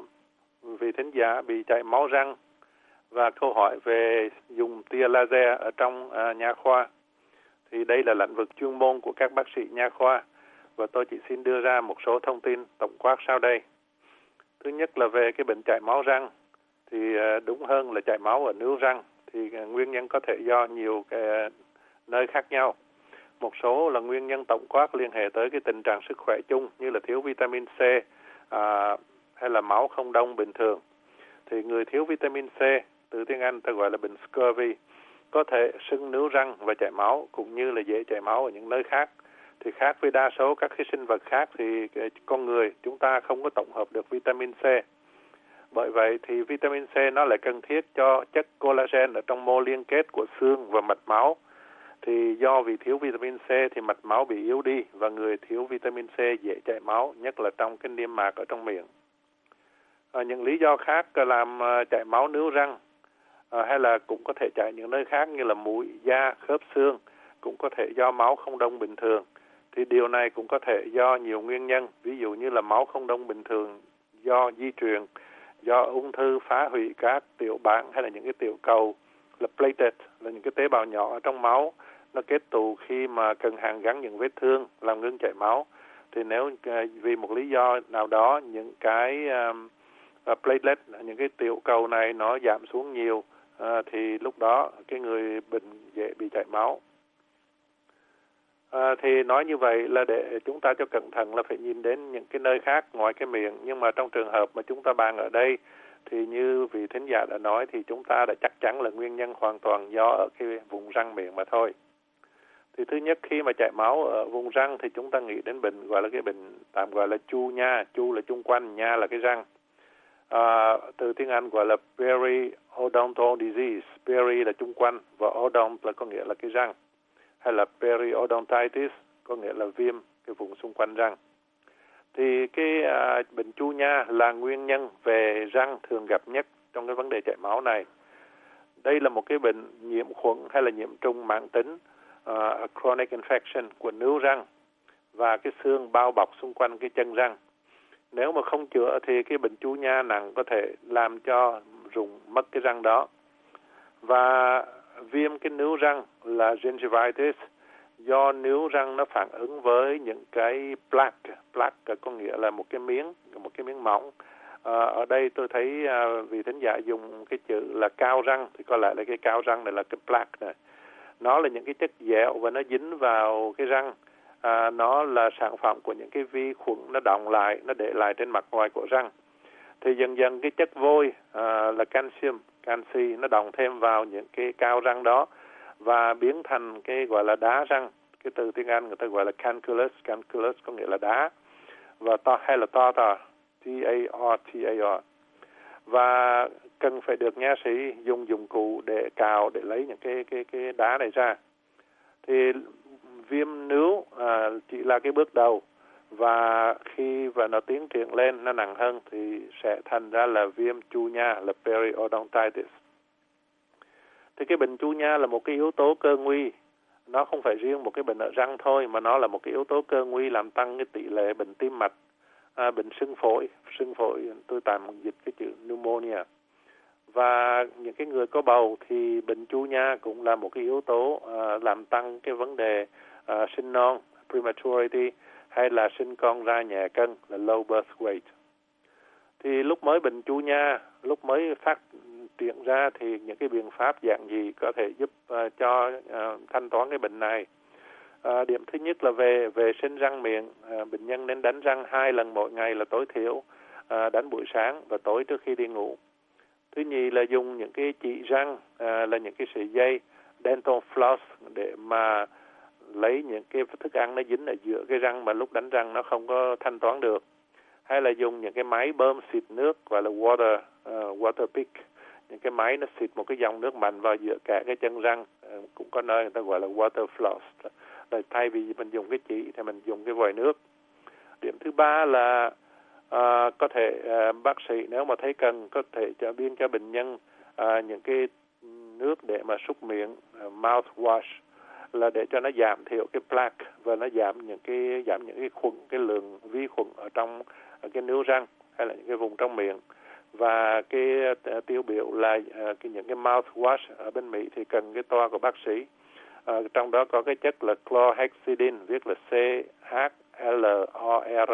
vị thính giả bị chảy máu răng và câu hỏi về dùng tia laser ở trong nha khoa. Thì đây là lĩnh vực chuyên môn của các bác sĩ nha khoa và tôi chỉ xin đưa ra một số thông tin tổng quát sau đây. Thứ nhất là về cái bệnh chảy máu răng, thì đúng hơn là chảy máu ở nướu răng, thì nguyên nhân có thể do nhiều cái nơi khác nhau. Một số là nguyên nhân tổng quát liên hệ tới cái tình trạng sức khỏe chung như là thiếu vitamin C hay là máu không đông bình thường. Thì người thiếu vitamin C, từ tiếng Anh ta gọi là bệnh scurvy, có thể sưng nướu răng và chảy máu cũng như là dễ chảy máu ở những nơi khác. Thì khác với đa số các cái sinh vật khác thì con người chúng ta không có tổng hợp được vitamin C. Bởi vậy thì vitamin C nó lại cần thiết cho chất collagen ở trong mô liên kết của xương và mạch máu. Thì do vì thiếu vitamin C thì mạch máu bị yếu đi và người thiếu vitamin C dễ chảy máu, nhất là trong cái niêm mạc ở trong miệng. Những lý do khác làm chảy máu níu răng hay là cũng có thể chảy những nơi khác như là mũi, da, khớp xương, cũng có thể do máu không đông bình thường. Thì điều này cũng có thể do nhiều nguyên nhân, ví dụ như là máu không đông bình thường do di truyền, do ung thư phá hủy các tiểu bảng hay là những cái tiểu cầu là platelet, là những cái tế bào nhỏ ở trong máu, nó kết tụ khi mà cần hàn gắn những vết thương làm ngưng chảy máu. Thì nếu vì một lý do nào đó những cái platelet, những cái tiểu cầu này nó giảm xuống nhiều, thì lúc đó cái người bệnh dễ bị chảy máu. Thì nói như vậy là để chúng ta cho cẩn thận là phải nhìn đến những cái nơi khác ngoài cái miệng. Nhưng mà trong trường hợp mà chúng ta bàn ở đây thì như vị thính giả đã nói thì chúng ta đã chắc chắn là nguyên nhân hoàn toàn do ở cái vùng răng miệng mà thôi. Thì thứ nhất, khi mà chảy máu ở vùng răng thì chúng ta nghĩ đến bệnh gọi là cái bệnh tạm gọi là chu nha. Chu là chung quanh, nha là cái răng. Từ tiếng Anh gọi là periodontal disease. Peri là chung quanh và odont là có nghĩa là cái răng. Hay là periodontitis có nghĩa là viêm cái vùng xung quanh răng. Thì cái bệnh chu nha là nguyên nhân về răng thường gặp nhất trong cái vấn đề chảy máu này. Đây là một cái bệnh nhiễm khuẩn hay là nhiễm trùng mãn tính, chronic infection của nướu răng và cái xương bao bọc xung quanh cái chân răng. Nếu mà không chữa thì cái bệnh chu nha nặng có thể làm cho rụng mất cái răng đó. Và viêm cái nướu răng là gingivitis, do nướu răng nó phản ứng với những cái plaque. Plaque có nghĩa là một cái miếng mỏng. Ở đây tôi thấy vị thính giả dùng cái chữ là cao răng, thì có lẽ là cái cao răng này là cái plaque này. Nó là những cái chất dẻo và nó dính vào cái răng. Nó là sản phẩm của những cái vi khuẩn nó đọng lại, nó để lại trên mặt ngoài của răng. Thì dần dần cái chất vôi là canxi nó đọng thêm vào những cái cao răng đó và biến thành cái gọi là đá răng. Cái từ tiếng Anh người ta gọi là canculus có nghĩa là đá, và hay là tartar, T-A-R. Và cần phải được nha sĩ dùng dụng cụ để cào để lấy những cái đá này ra. Thì viêm nướu chỉ là cái bước đầu, và khi nó tiến triển lên nó nặng hơn thì sẽ thành ra là viêm chu nha, là periodontitis. Thì cái bệnh chu nha là một cái yếu tố cơ nguy. Nó không phải riêng một cái bệnh ở răng thôi, mà nó là một cái yếu tố cơ nguy làm tăng cái tỷ lệ bệnh tim mạch, bệnh sưng phổi tôi tạm dịch cái chữ pneumonia. Và những cái người có bầu thì bệnh chu nha cũng là một cái yếu tố làm tăng cái vấn đề sinh non, prematurity, hay là sinh con ra nhẹ cân, là low birth weight. Thì lúc mới bệnh chu nha, lúc mới phát triển ra thì những cái biện pháp dạng gì có thể giúp cho thanh toán cái bệnh này? Điểm thứ nhất là về vệ sinh răng miệng. Bệnh nhân nên đánh răng 2 lần mỗi ngày là tối thiểu, đánh buổi sáng và tối trước khi đi ngủ. Thứ nhì là dùng những cái chỉ răng, là những cái sợi dây dental floss để mà lấy những cái thức ăn nó dính ở giữa cái răng mà lúc đánh răng nó không có thanh toán được. Hay là dùng những cái máy bơm xịt nước gọi là water pick. Những cái máy nó xịt một cái dòng nước mạnh vào giữa cả cái chân răng, cũng có nơi người ta gọi là water floss. Rồi thay vì mình dùng cái chỉ thì mình dùng cái vòi nước. Điểm thứ ba là có thể bác sĩ nếu mà thấy cần có thể cho bệnh nhân những cái nước để mà súc miệng, mouthwash, là để cho nó giảm thiểu cái plaque và nó giảm những cái khuẩn, cái lượng vi khuẩn ở trong cái nướu răng hay là những cái vùng trong miệng. Và cái tiêu biểu là những cái mouthwash ở bên Mỹ thì cần cái toa của bác sĩ. Trong đó có cái chất là chlorhexidine, viết là CHLOR,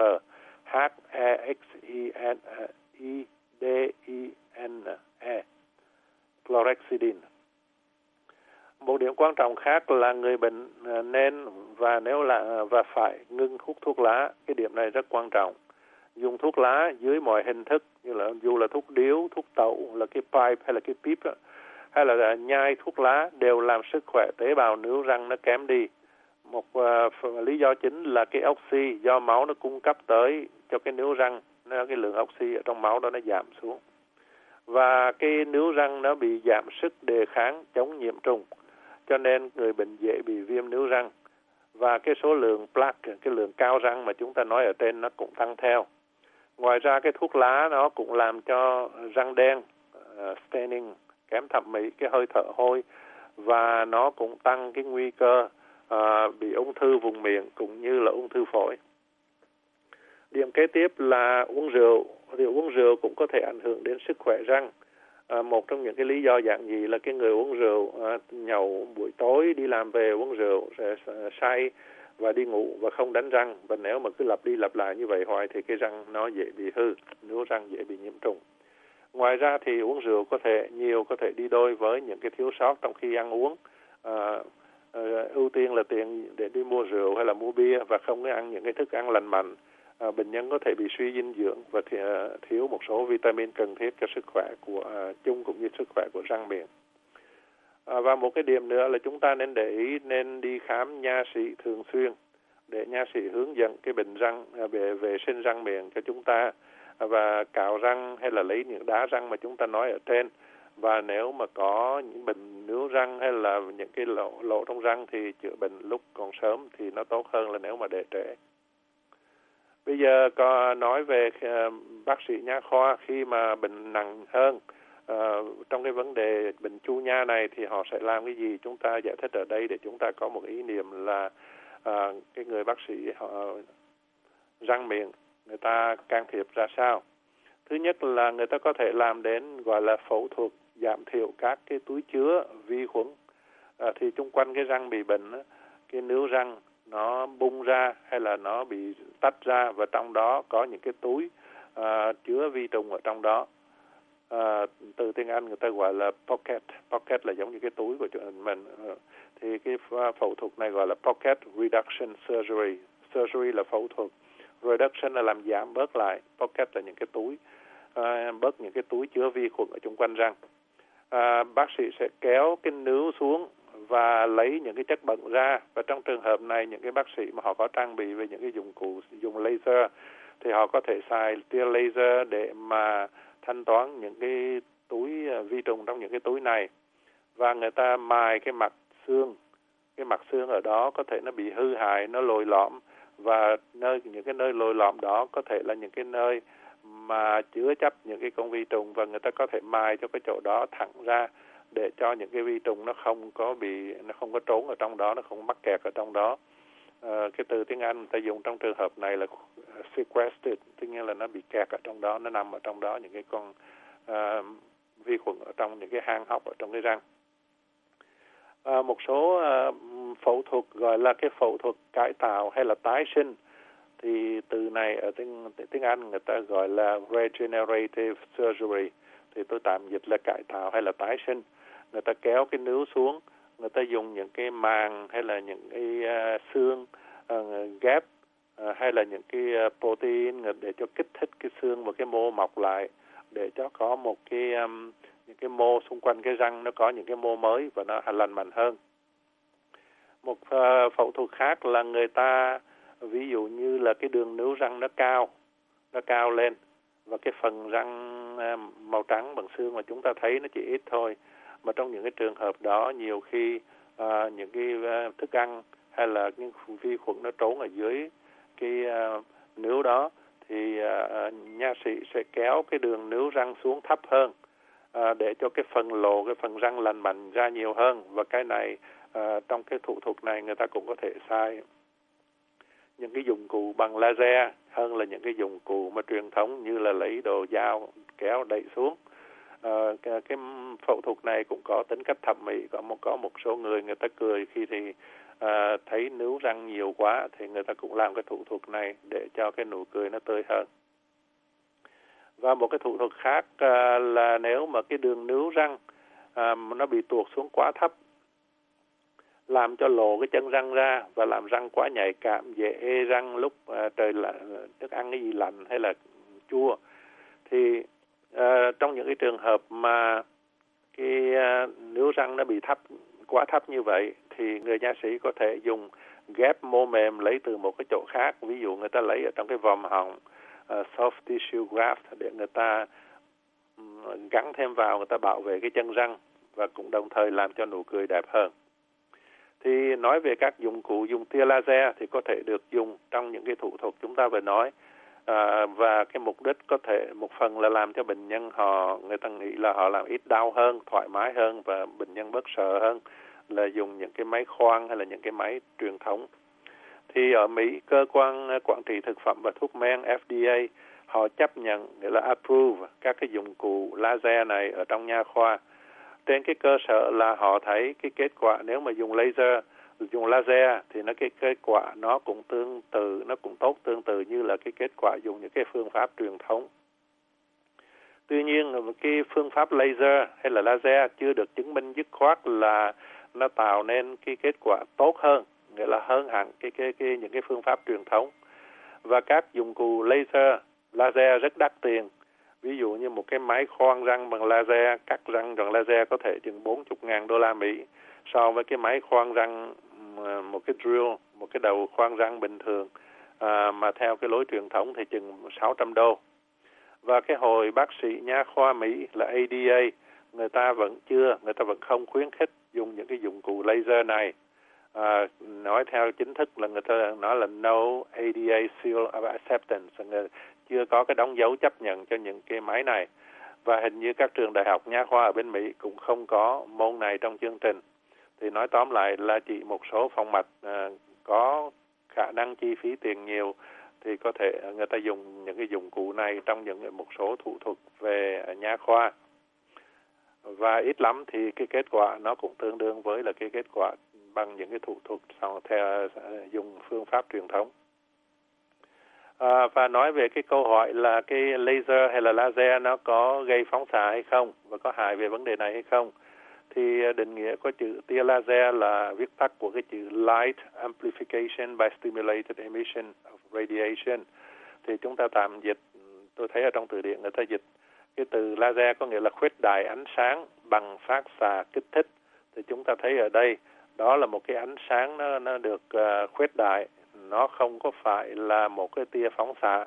HEXIDINE, chlorhexidine. Một điểm quan trọng khác là người bệnh nên và phải ngưng hút thuốc lá. Cái điểm này rất quan trọng. Dùng thuốc lá dưới mọi hình thức, như là dù là thuốc điếu, thuốc tẩu, là cái pipe hay là cái pip, hay là nhai thuốc lá, đều làm sức khỏe tế bào nướu răng nó kém đi. một lý do chính là cái oxy do máu nó cung cấp tới cho cái nướu răng, cái lượng oxy ở trong máu đó nó giảm xuống. Và cái nướu răng nó bị giảm sức đề kháng chống nhiễm trùng, cho nên người bệnh dễ bị viêm nướu răng. Và cái số lượng plaque, cái lượng cao răng mà chúng ta nói ở trên nó cũng tăng theo. Ngoài ra cái thuốc lá nó cũng làm cho răng đen, staining, kém thẩm mỹ, cái hơi thở hôi, và nó cũng tăng cái nguy cơ bị ung thư vùng miệng cũng như là ung thư phổi. Điểm kế tiếp là uống rượu. Thì uống rượu cũng có thể ảnh hưởng đến sức khỏe răng. Một trong những cái lý do giản dị là cái người uống rượu, nhậu buổi tối, đi làm về uống rượu, sẽ say và đi ngủ và không đánh răng. Và nếu mà cứ lặp đi lặp lại như vậy hoài thì cái răng nó dễ bị hư, nướu răng dễ bị nhiễm trùng. Ngoài ra thì uống rượu có thể đi đôi với những cái thiếu sót trong khi ăn uống. Ưu tiên là tiền để đi mua rượu hay là mua bia và không có ăn những cái thức ăn lành mạnh. Bệnh nhân có thể bị suy dinh dưỡng và thiếu một số vitamin cần thiết cho sức khỏe của chung cũng như sức khỏe của răng miệng. Và một cái điểm nữa là chúng ta nên để ý, nên đi khám nha sĩ thường xuyên để nha sĩ hướng dẫn cái bệnh răng, về vệ sinh răng miệng cho chúng ta, và cạo răng hay là lấy những đá răng mà chúng ta nói ở trên. Và nếu mà có những bệnh nướu răng hay là những cái lỗ trong răng thì chữa bệnh lúc còn sớm thì nó tốt hơn là nếu mà để trễ. Bây giờ có nói về bác sĩ nha khoa khi mà bệnh nặng hơn, trong cái vấn đề bệnh chu nha này thì họ sẽ làm cái gì? Chúng ta giải thích ở đây để chúng ta có một ý niệm là cái người bác sĩ răng miệng người ta can thiệp ra sao. Thứ nhất là người ta có thể làm đến gọi là phẫu thuật giảm thiểu các cái túi chứa vi khuẩn. Thì chung quanh cái răng bị bệnh, cái nướu răng nó bung ra hay là nó bị tách ra, và trong đó có những cái túi chứa vi trùng ở trong đó. Từ tiếng Anh người ta gọi là pocket. Pocket là giống như cái túi của mình. Thì cái phẫu thuật này gọi là pocket reduction surgery. Surgery là phẫu thuật, reduction là làm giảm bớt lại, pocket là những cái túi, bớt những cái túi chứa vi khuẩn ở chung quanh răng. Bác sĩ sẽ kéo cái nướu xuống và lấy những cái chất bẩn ra. Và trong trường hợp này, những cái bác sĩ mà họ có trang bị về những cái dụng cụ dùng laser thì họ có thể xài tia laser để mà thanh toán những cái túi vi trùng trong những cái túi này. Và người ta mài cái mặt xương. Cái mặt xương ở đó có thể nó bị hư hại, nó lồi lõm, và những cái nơi lồi lõm đó có thể là những cái nơi mà chứa chấp những cái con vi trùng, và người ta có thể mài cho cái chỗ đó thẳng ra để cho những cái vi trùng nó không có trốn ở trong đó, nó không mắc kẹt ở trong đó. Cái từ tiếng Anh người ta dùng trong trường hợp này là sequestered, tức nghĩa là nó bị kẹt ở trong đó, nó nằm ở trong đó, những cái con vi khuẩn ở trong những cái hang hốc ở trong cái răng. Một số phẫu thuật gọi là cái phẫu thuật cải tạo hay là tái sinh, thì từ này ở tiếng Anh người ta gọi là regenerative surgery, thì tôi tạm dịch là cải tạo hay là tái sinh. Người ta kéo cái nướu xuống, người ta dùng những cái màng hay là những cái xương ghép hay là những cái protein để cho kích thích cái xương và cái mô mọc lại, để cho có một cái những cái mô xung quanh cái răng nó có những cái mô mới và nó lành mạnh hơn. Một phẫu thuật khác là người ta ví dụ như là cái đường nướu răng nó cao lên, và cái phần răng màu trắng bằng xương mà chúng ta thấy nó chỉ ít thôi. Mà trong những cái trường hợp đó, nhiều khi những cái thức ăn hay là những vi khuẩn nó trốn ở dưới cái nướu đó, thì nha sĩ sẽ kéo cái đường nướu răng xuống thấp hơn để cho cái phần răng lành mạnh ra nhiều hơn. Và cái này trong cái thủ thuật này người ta cũng có thể xài những cái dụng cụ bằng laser hơn là những cái dụng cụ mà truyền thống như là lấy đồ dao kéo đẩy xuống. Cái phẫu thuật này cũng có tính cách thẩm mỹ. Có một số người ta cười khi thì thấy nướu răng nhiều quá thì người ta cũng làm cái thủ thuật này để cho cái nụ cười nó tươi hơn. Và một cái thủ thuật khác là nếu mà cái đường nướu răng nó bị tuột xuống quá thấp, làm cho lộ cái chân răng ra và làm răng quá nhạy cảm, dễ ê răng lúc trời lạnh, thức ăn cái gì lạnh hay là chua, thì trong những cái trường hợp mà cái nướu răng nó bị quá thấp như vậy, thì người nha sĩ có thể dùng ghép mô mềm lấy từ một cái chỗ khác, ví dụ người ta lấy ở trong cái vòm họng, soft tissue graft để người ta gắn thêm vào, người ta bảo vệ cái chân răng và cũng đồng thời làm cho nụ cười đẹp hơn. Thì nói về các dụng cụ dùng tia laser thì có thể được dùng trong những cái thủ thuật chúng ta vừa nói, và cái mục đích có thể một phần là làm cho bệnh nhân người ta nghĩ là họ làm ít đau hơn, thoải mái hơn và bệnh nhân bớt sợ hơn là dùng những cái máy khoan hay là những cái máy truyền thống. Thì ở Mỹ, cơ quan quản trị thực phẩm và thuốc men FDA họ chấp nhận, nghĩa là approve các cái dụng cụ laser này ở trong nha khoa. Trên cái cơ sở là họ thấy cái kết quả nếu mà dùng laser thì cái kết quả nó cũng tốt tương tự như là cái kết quả dùng những cái phương pháp truyền thống. Tuy nhiên cái phương pháp laser hay là laser chưa được chứng minh dứt khoát là nó tạo nên cái kết quả tốt hơn, nghĩa là hơn hẳn những cái phương pháp truyền thống. Và các dụng cụ laser rất đắt tiền. Ví dụ như một cái máy khoan răng bằng laser, cắt răng bằng laser có thể chừng $40,000 so với cái máy khoan răng, một cái drill, một cái đầu khoan răng bình thường mà theo cái lối truyền thống thì chừng $600. Và cái hội bác sĩ nha khoa Mỹ là ADA, người ta vẫn không khuyến khích dùng những cái dụng cụ laser này. Nói theo chính thức là người ta nói là no ADA seal of acceptance, chưa có cái đóng dấu chấp nhận cho những cái máy này. Và hình như các trường đại học nha khoa ở bên Mỹ cũng không có môn này trong chương trình. Thì nói tóm lại là chỉ một số phòng mạch có khả năng chi phí tiền nhiều thì có thể người ta dùng những cái dụng cụ này trong một số thủ thuật về nha khoa. Và ít lắm thì cái kết quả nó cũng tương đương với là cái kết quả bằng những cái thủ thuật theo dùng phương pháp truyền thống. Và nói về cái câu hỏi là cái laser hay là laser nó có gây phóng xạ hay không và có hại về vấn đề này hay không, thì định nghĩa của chữ tia laser là viết tắt của cái chữ Light Amplification by Stimulated Emission of Radiation. Thì chúng ta tạm dịch, tôi thấy ở trong từ điển người ta dịch cái từ laser có nghĩa là khuếch đại ánh sáng bằng phát xạ kích thích. Thì chúng ta thấy ở đây đó là một cái ánh sáng nó được khuếch đại, nó không có phải là một cái tia phóng xạ.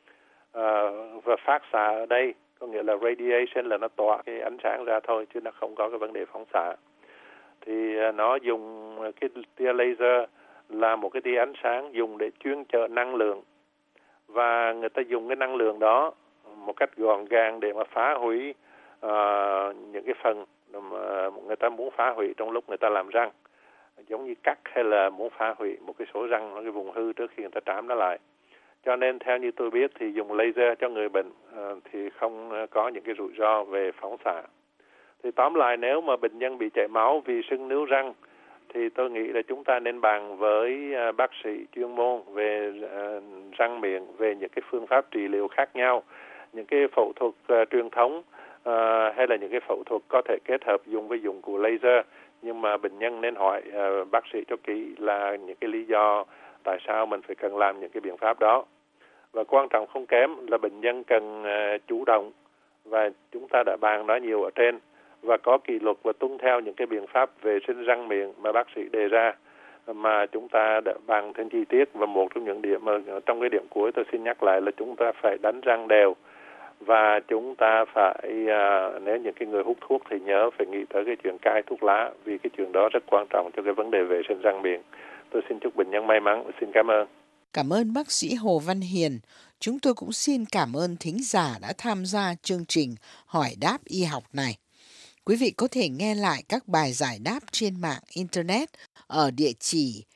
Và phát xạ ở đây có nghĩa là radiation là nó tỏa cái ánh sáng ra thôi, chứ nó không có cái vấn đề phóng xạ. Thì nó dùng cái tia laser là một cái tia ánh sáng dùng để chuyên chở năng lượng, và người ta dùng cái năng lượng đó một cách gọn gàng để mà phá hủy những cái phần mà người ta muốn phá hủy trong lúc người ta làm răng, giống như cắt hay là muốn phá hủy một cái số răng, cái vùng hư trước khi người ta trám nó lại. Cho nên theo như tôi biết thì dùng laser cho người bệnh thì không có những cái rủi ro về phóng xạ. Thì tóm lại, nếu mà bệnh nhân bị chảy máu vì sưng níu răng thì tôi nghĩ là chúng ta nên bàn với bác sĩ chuyên môn về răng miệng về những cái phương pháp trị liệu khác nhau, những cái phẫu thuật truyền thống hay là những cái phẫu thuật có thể kết hợp dùng với dụng cụ laser. Nhưng mà bệnh nhân nên hỏi bác sĩ cho kỹ là những cái lý do tại sao mình phải cần làm những cái biện pháp đó. Và quan trọng không kém là bệnh nhân cần chủ động, và chúng ta đã bàn nói nhiều ở trên, và có kỷ luật và tuân theo những cái biện pháp vệ sinh răng miệng mà bác sĩ đề ra, mà chúng ta đã bàn thêm chi tiết. Và một trong những điểm mà trong cái điểm cuối tôi xin nhắc lại là chúng ta phải đánh răng đều, và chúng ta phải nếu những cái người hút thuốc thì nhớ phải nghĩ tới cái chuyện cai thuốc lá, vì cái chuyện đó rất quan trọng cho cái vấn đề vệ sinh răng miệng. Tôi xin chúc bệnh nhân may mắn và xin cảm ơn. Cảm ơn bác sĩ Hồ Văn Hiền. Chúng tôi cũng xin cảm ơn thính giả đã tham gia chương trình Hỏi đáp y học này. Quý vị có thể nghe lại các bài giải đáp trên mạng Internet ở địa chỉ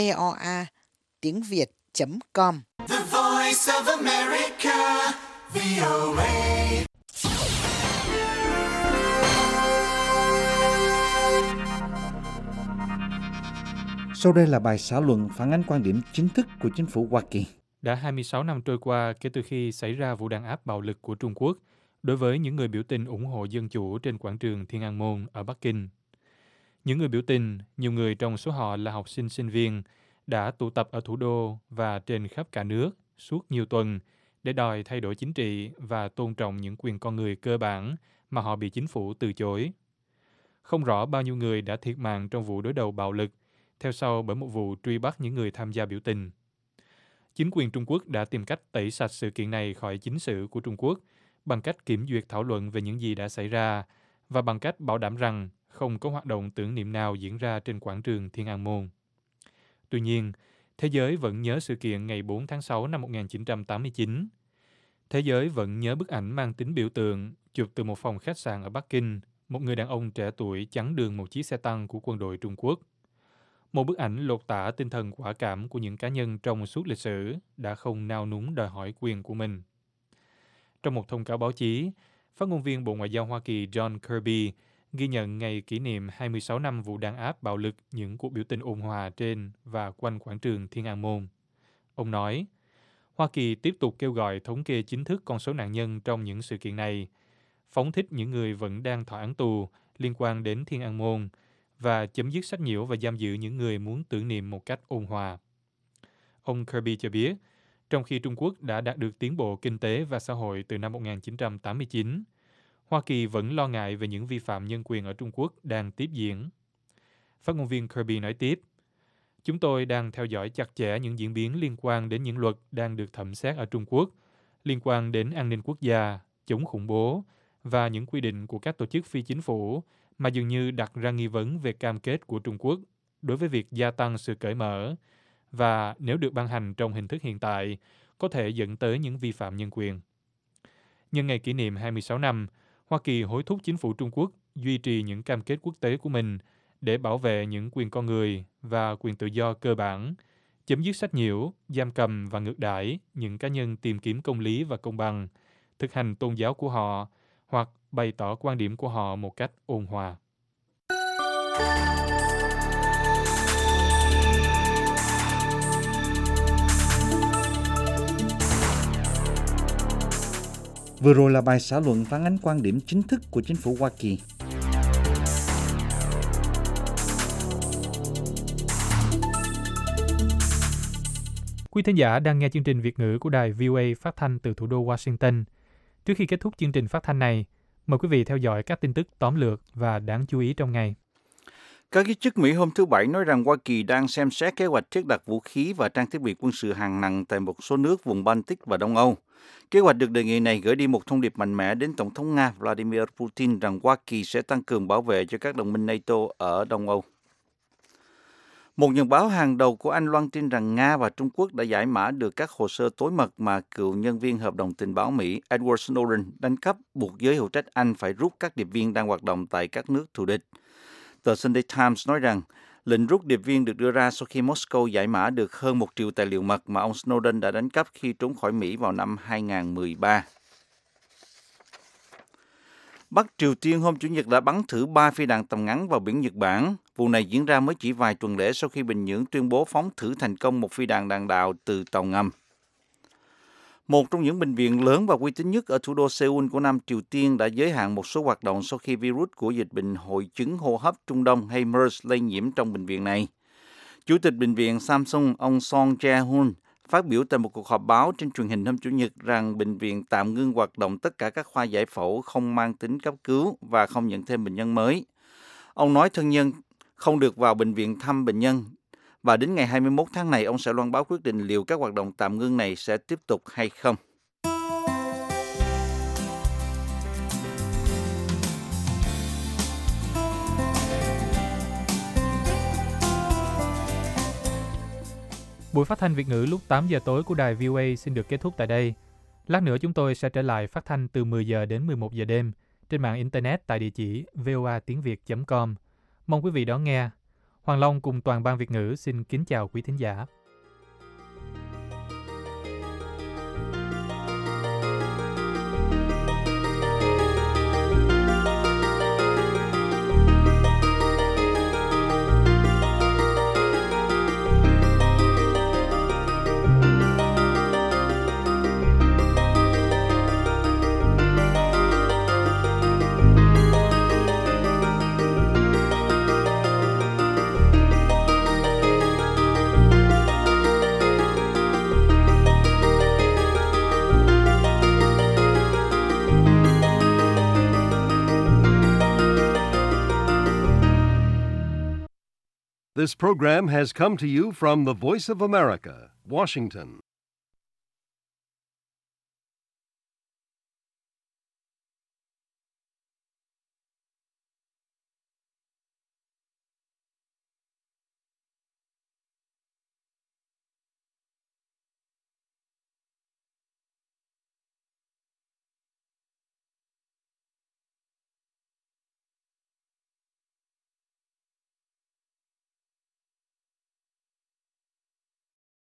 voa.tiếng.việt.com. The Voice of America, VOA. Sau đây là bài xã luận phản ánh quan điểm chính thức của chính phủ Hoa Kỳ. Đã 26 năm trôi qua kể từ khi xảy ra vụ đàn áp bạo lực của Trung Quốc đối với những người biểu tình ủng hộ dân chủ trên quảng trường Thiên An Môn ở Bắc Kinh. Những người biểu tình, nhiều người trong số họ là học sinh sinh viên, đã tụ tập ở thủ đô và trên khắp cả nước suốt nhiều tuần để đòi thay đổi chính trị và tôn trọng những quyền con người cơ bản mà họ bị chính phủ từ chối. Không rõ bao nhiêu người đã thiệt mạng trong vụ đối đầu bạo lực, theo sau bởi một vụ truy bắt những người tham gia biểu tình. Chính quyền Trung Quốc đã tìm cách tẩy sạch sự kiện này khỏi chính sử của Trung Quốc bằng cách kiểm duyệt thảo luận về những gì đã xảy ra và bằng cách bảo đảm rằng không có hoạt động tưởng niệm nào diễn ra trên quảng trường Thiên An Môn. Tuy nhiên, thế giới vẫn nhớ sự kiện ngày 4 tháng 6 năm 1989. Thế giới vẫn nhớ bức ảnh mang tính biểu tượng chụp từ một phòng khách sạn ở Bắc Kinh, một người đàn ông trẻ tuổi chắn đường một chiếc xe tăng của quân đội Trung Quốc. Một bức ảnh lột tả tinh thần quả cảm của những cá nhân trong suốt lịch sử đã không nao núng đòi hỏi quyền của mình. Trong một thông cáo báo chí, phát ngôn viên Bộ Ngoại giao Hoa Kỳ John Kirby ghi nhận ngày kỷ niệm 26 năm vụ đàn áp bạo lực những cuộc biểu tình ôn hòa trên và quanh quảng trường Thiên An Môn. Ông nói, Hoa Kỳ tiếp tục kêu gọi thống kê chính thức con số nạn nhân trong những sự kiện này, phóng thích những người vẫn đang thọ án tù liên quan đến Thiên An Môn và chấm dứt sách nhiễu và giam giữ những người muốn tưởng niệm một cách ôn hòa. Ông Kirby cho biết, trong khi Trung Quốc đã đạt được tiến bộ kinh tế và xã hội từ năm 1989, Hoa Kỳ vẫn lo ngại về những vi phạm nhân quyền ở Trung Quốc đang tiếp diễn. Phát ngôn viên Kirby nói tiếp, chúng tôi đang theo dõi chặt chẽ những diễn biến liên quan đến những luật đang được thẩm xét ở Trung Quốc, liên quan đến an ninh quốc gia, chống khủng bố và những quy định của các tổ chức phi chính phủ mà dường như đặt ra nghi vấn về cam kết của Trung Quốc đối với việc gia tăng sự cởi mở và nếu được ban hành trong hình thức hiện tại, có thể dẫn tới những vi phạm nhân quyền. Nhân ngày kỷ niệm 26 năm, Hoa Kỳ hối thúc chính phủ Trung Quốc duy trì những cam kết quốc tế của mình để bảo vệ những quyền con người và quyền tự do cơ bản, chấm dứt sách nhiễu, giam cầm và ngược đãi những cá nhân tìm kiếm công lý và công bằng, thực hành tôn giáo của họ hoặc bày tỏ quan điểm của họ một cách ôn hòa. Vừa rồi là bài xã luận phản ánh quan điểm chính thức của chính phủ Hoa Kỳ. Quý thính giả đang nghe chương trình Việt ngữ của đài VOA phát thanh từ thủ đô Washington. Trước khi kết thúc chương trình phát thanh này, mời quý vị theo dõi các tin tức tóm lược và đáng chú ý trong ngày. Các giới chức Mỹ hôm thứ Bảy nói rằng Hoa Kỳ đang xem xét kế hoạch thiết đặt vũ khí và trang thiết bị quân sự hạng nặng tại một số nước vùng Baltic và Đông Âu. Kế hoạch được đề nghị này gửi đi một thông điệp mạnh mẽ đến Tổng thống Nga Vladimir Putin rằng Hoa Kỳ sẽ tăng cường bảo vệ cho các đồng minh NATO ở Đông Âu. Một nhật báo hàng đầu của Anh loan tin rằng Nga và Trung Quốc đã giải mã được các hồ sơ tối mật mà cựu nhân viên hợp đồng tình báo Mỹ Edward Snowden đánh cắp, buộc giới hữu trách Anh phải rút các điệp viên đang hoạt động tại các nước thù địch. Tờ Sunday Times nói rằng lệnh rút điệp viên được đưa ra sau khi Moscow giải mã được hơn 1 triệu tài liệu mật mà ông Snowden đã đánh cắp khi trốn khỏi Mỹ vào năm 2013. Bắc Triều Tiên hôm Chủ nhật đã bắn thử 3 phi đạn tầm ngắn vào biển Nhật Bản. Vụ này diễn ra mới chỉ vài tuần lễ sau khi Bình Nhưỡng tuyên bố phóng thử thành công một phi đạn đạn đạo từ tàu ngầm. Một trong những bệnh viện lớn và uy tín nhất ở thủ đô Seoul của Nam Triều Tiên đã giới hạn một số hoạt động sau khi virus của dịch bệnh hội chứng hô hấp Trung Đông hay MERS lây nhiễm trong bệnh viện này. Chủ tịch bệnh viện Samsung, ông Song Jae-hun, phát biểu tại một cuộc họp báo trên truyền hình hôm Chủ nhật rằng bệnh viện tạm ngưng hoạt động tất cả các khoa giải phẫu không mang tính cấp cứu và không nhận thêm bệnh nhân mới. Ông nói thân nhân không được vào bệnh viện thăm bệnh nhân và đến ngày 21 tháng này ông sẽ loan báo quyết định liệu các hoạt động tạm ngưng này sẽ tiếp tục hay không. Buổi phát thanh Việt ngữ lúc 8 giờ tối của đài VOA xin được kết thúc tại đây. Lát nữa chúng tôi sẽ trở lại phát thanh từ 10 giờ đến 11 giờ đêm trên mạng Internet tại địa chỉ voatiengviet.com. Mong quý vị đón nghe. Hoàng Long cùng toàn ban Việt ngữ xin kính chào quý thính giả. This program has come to you from the Voice of America, Washington.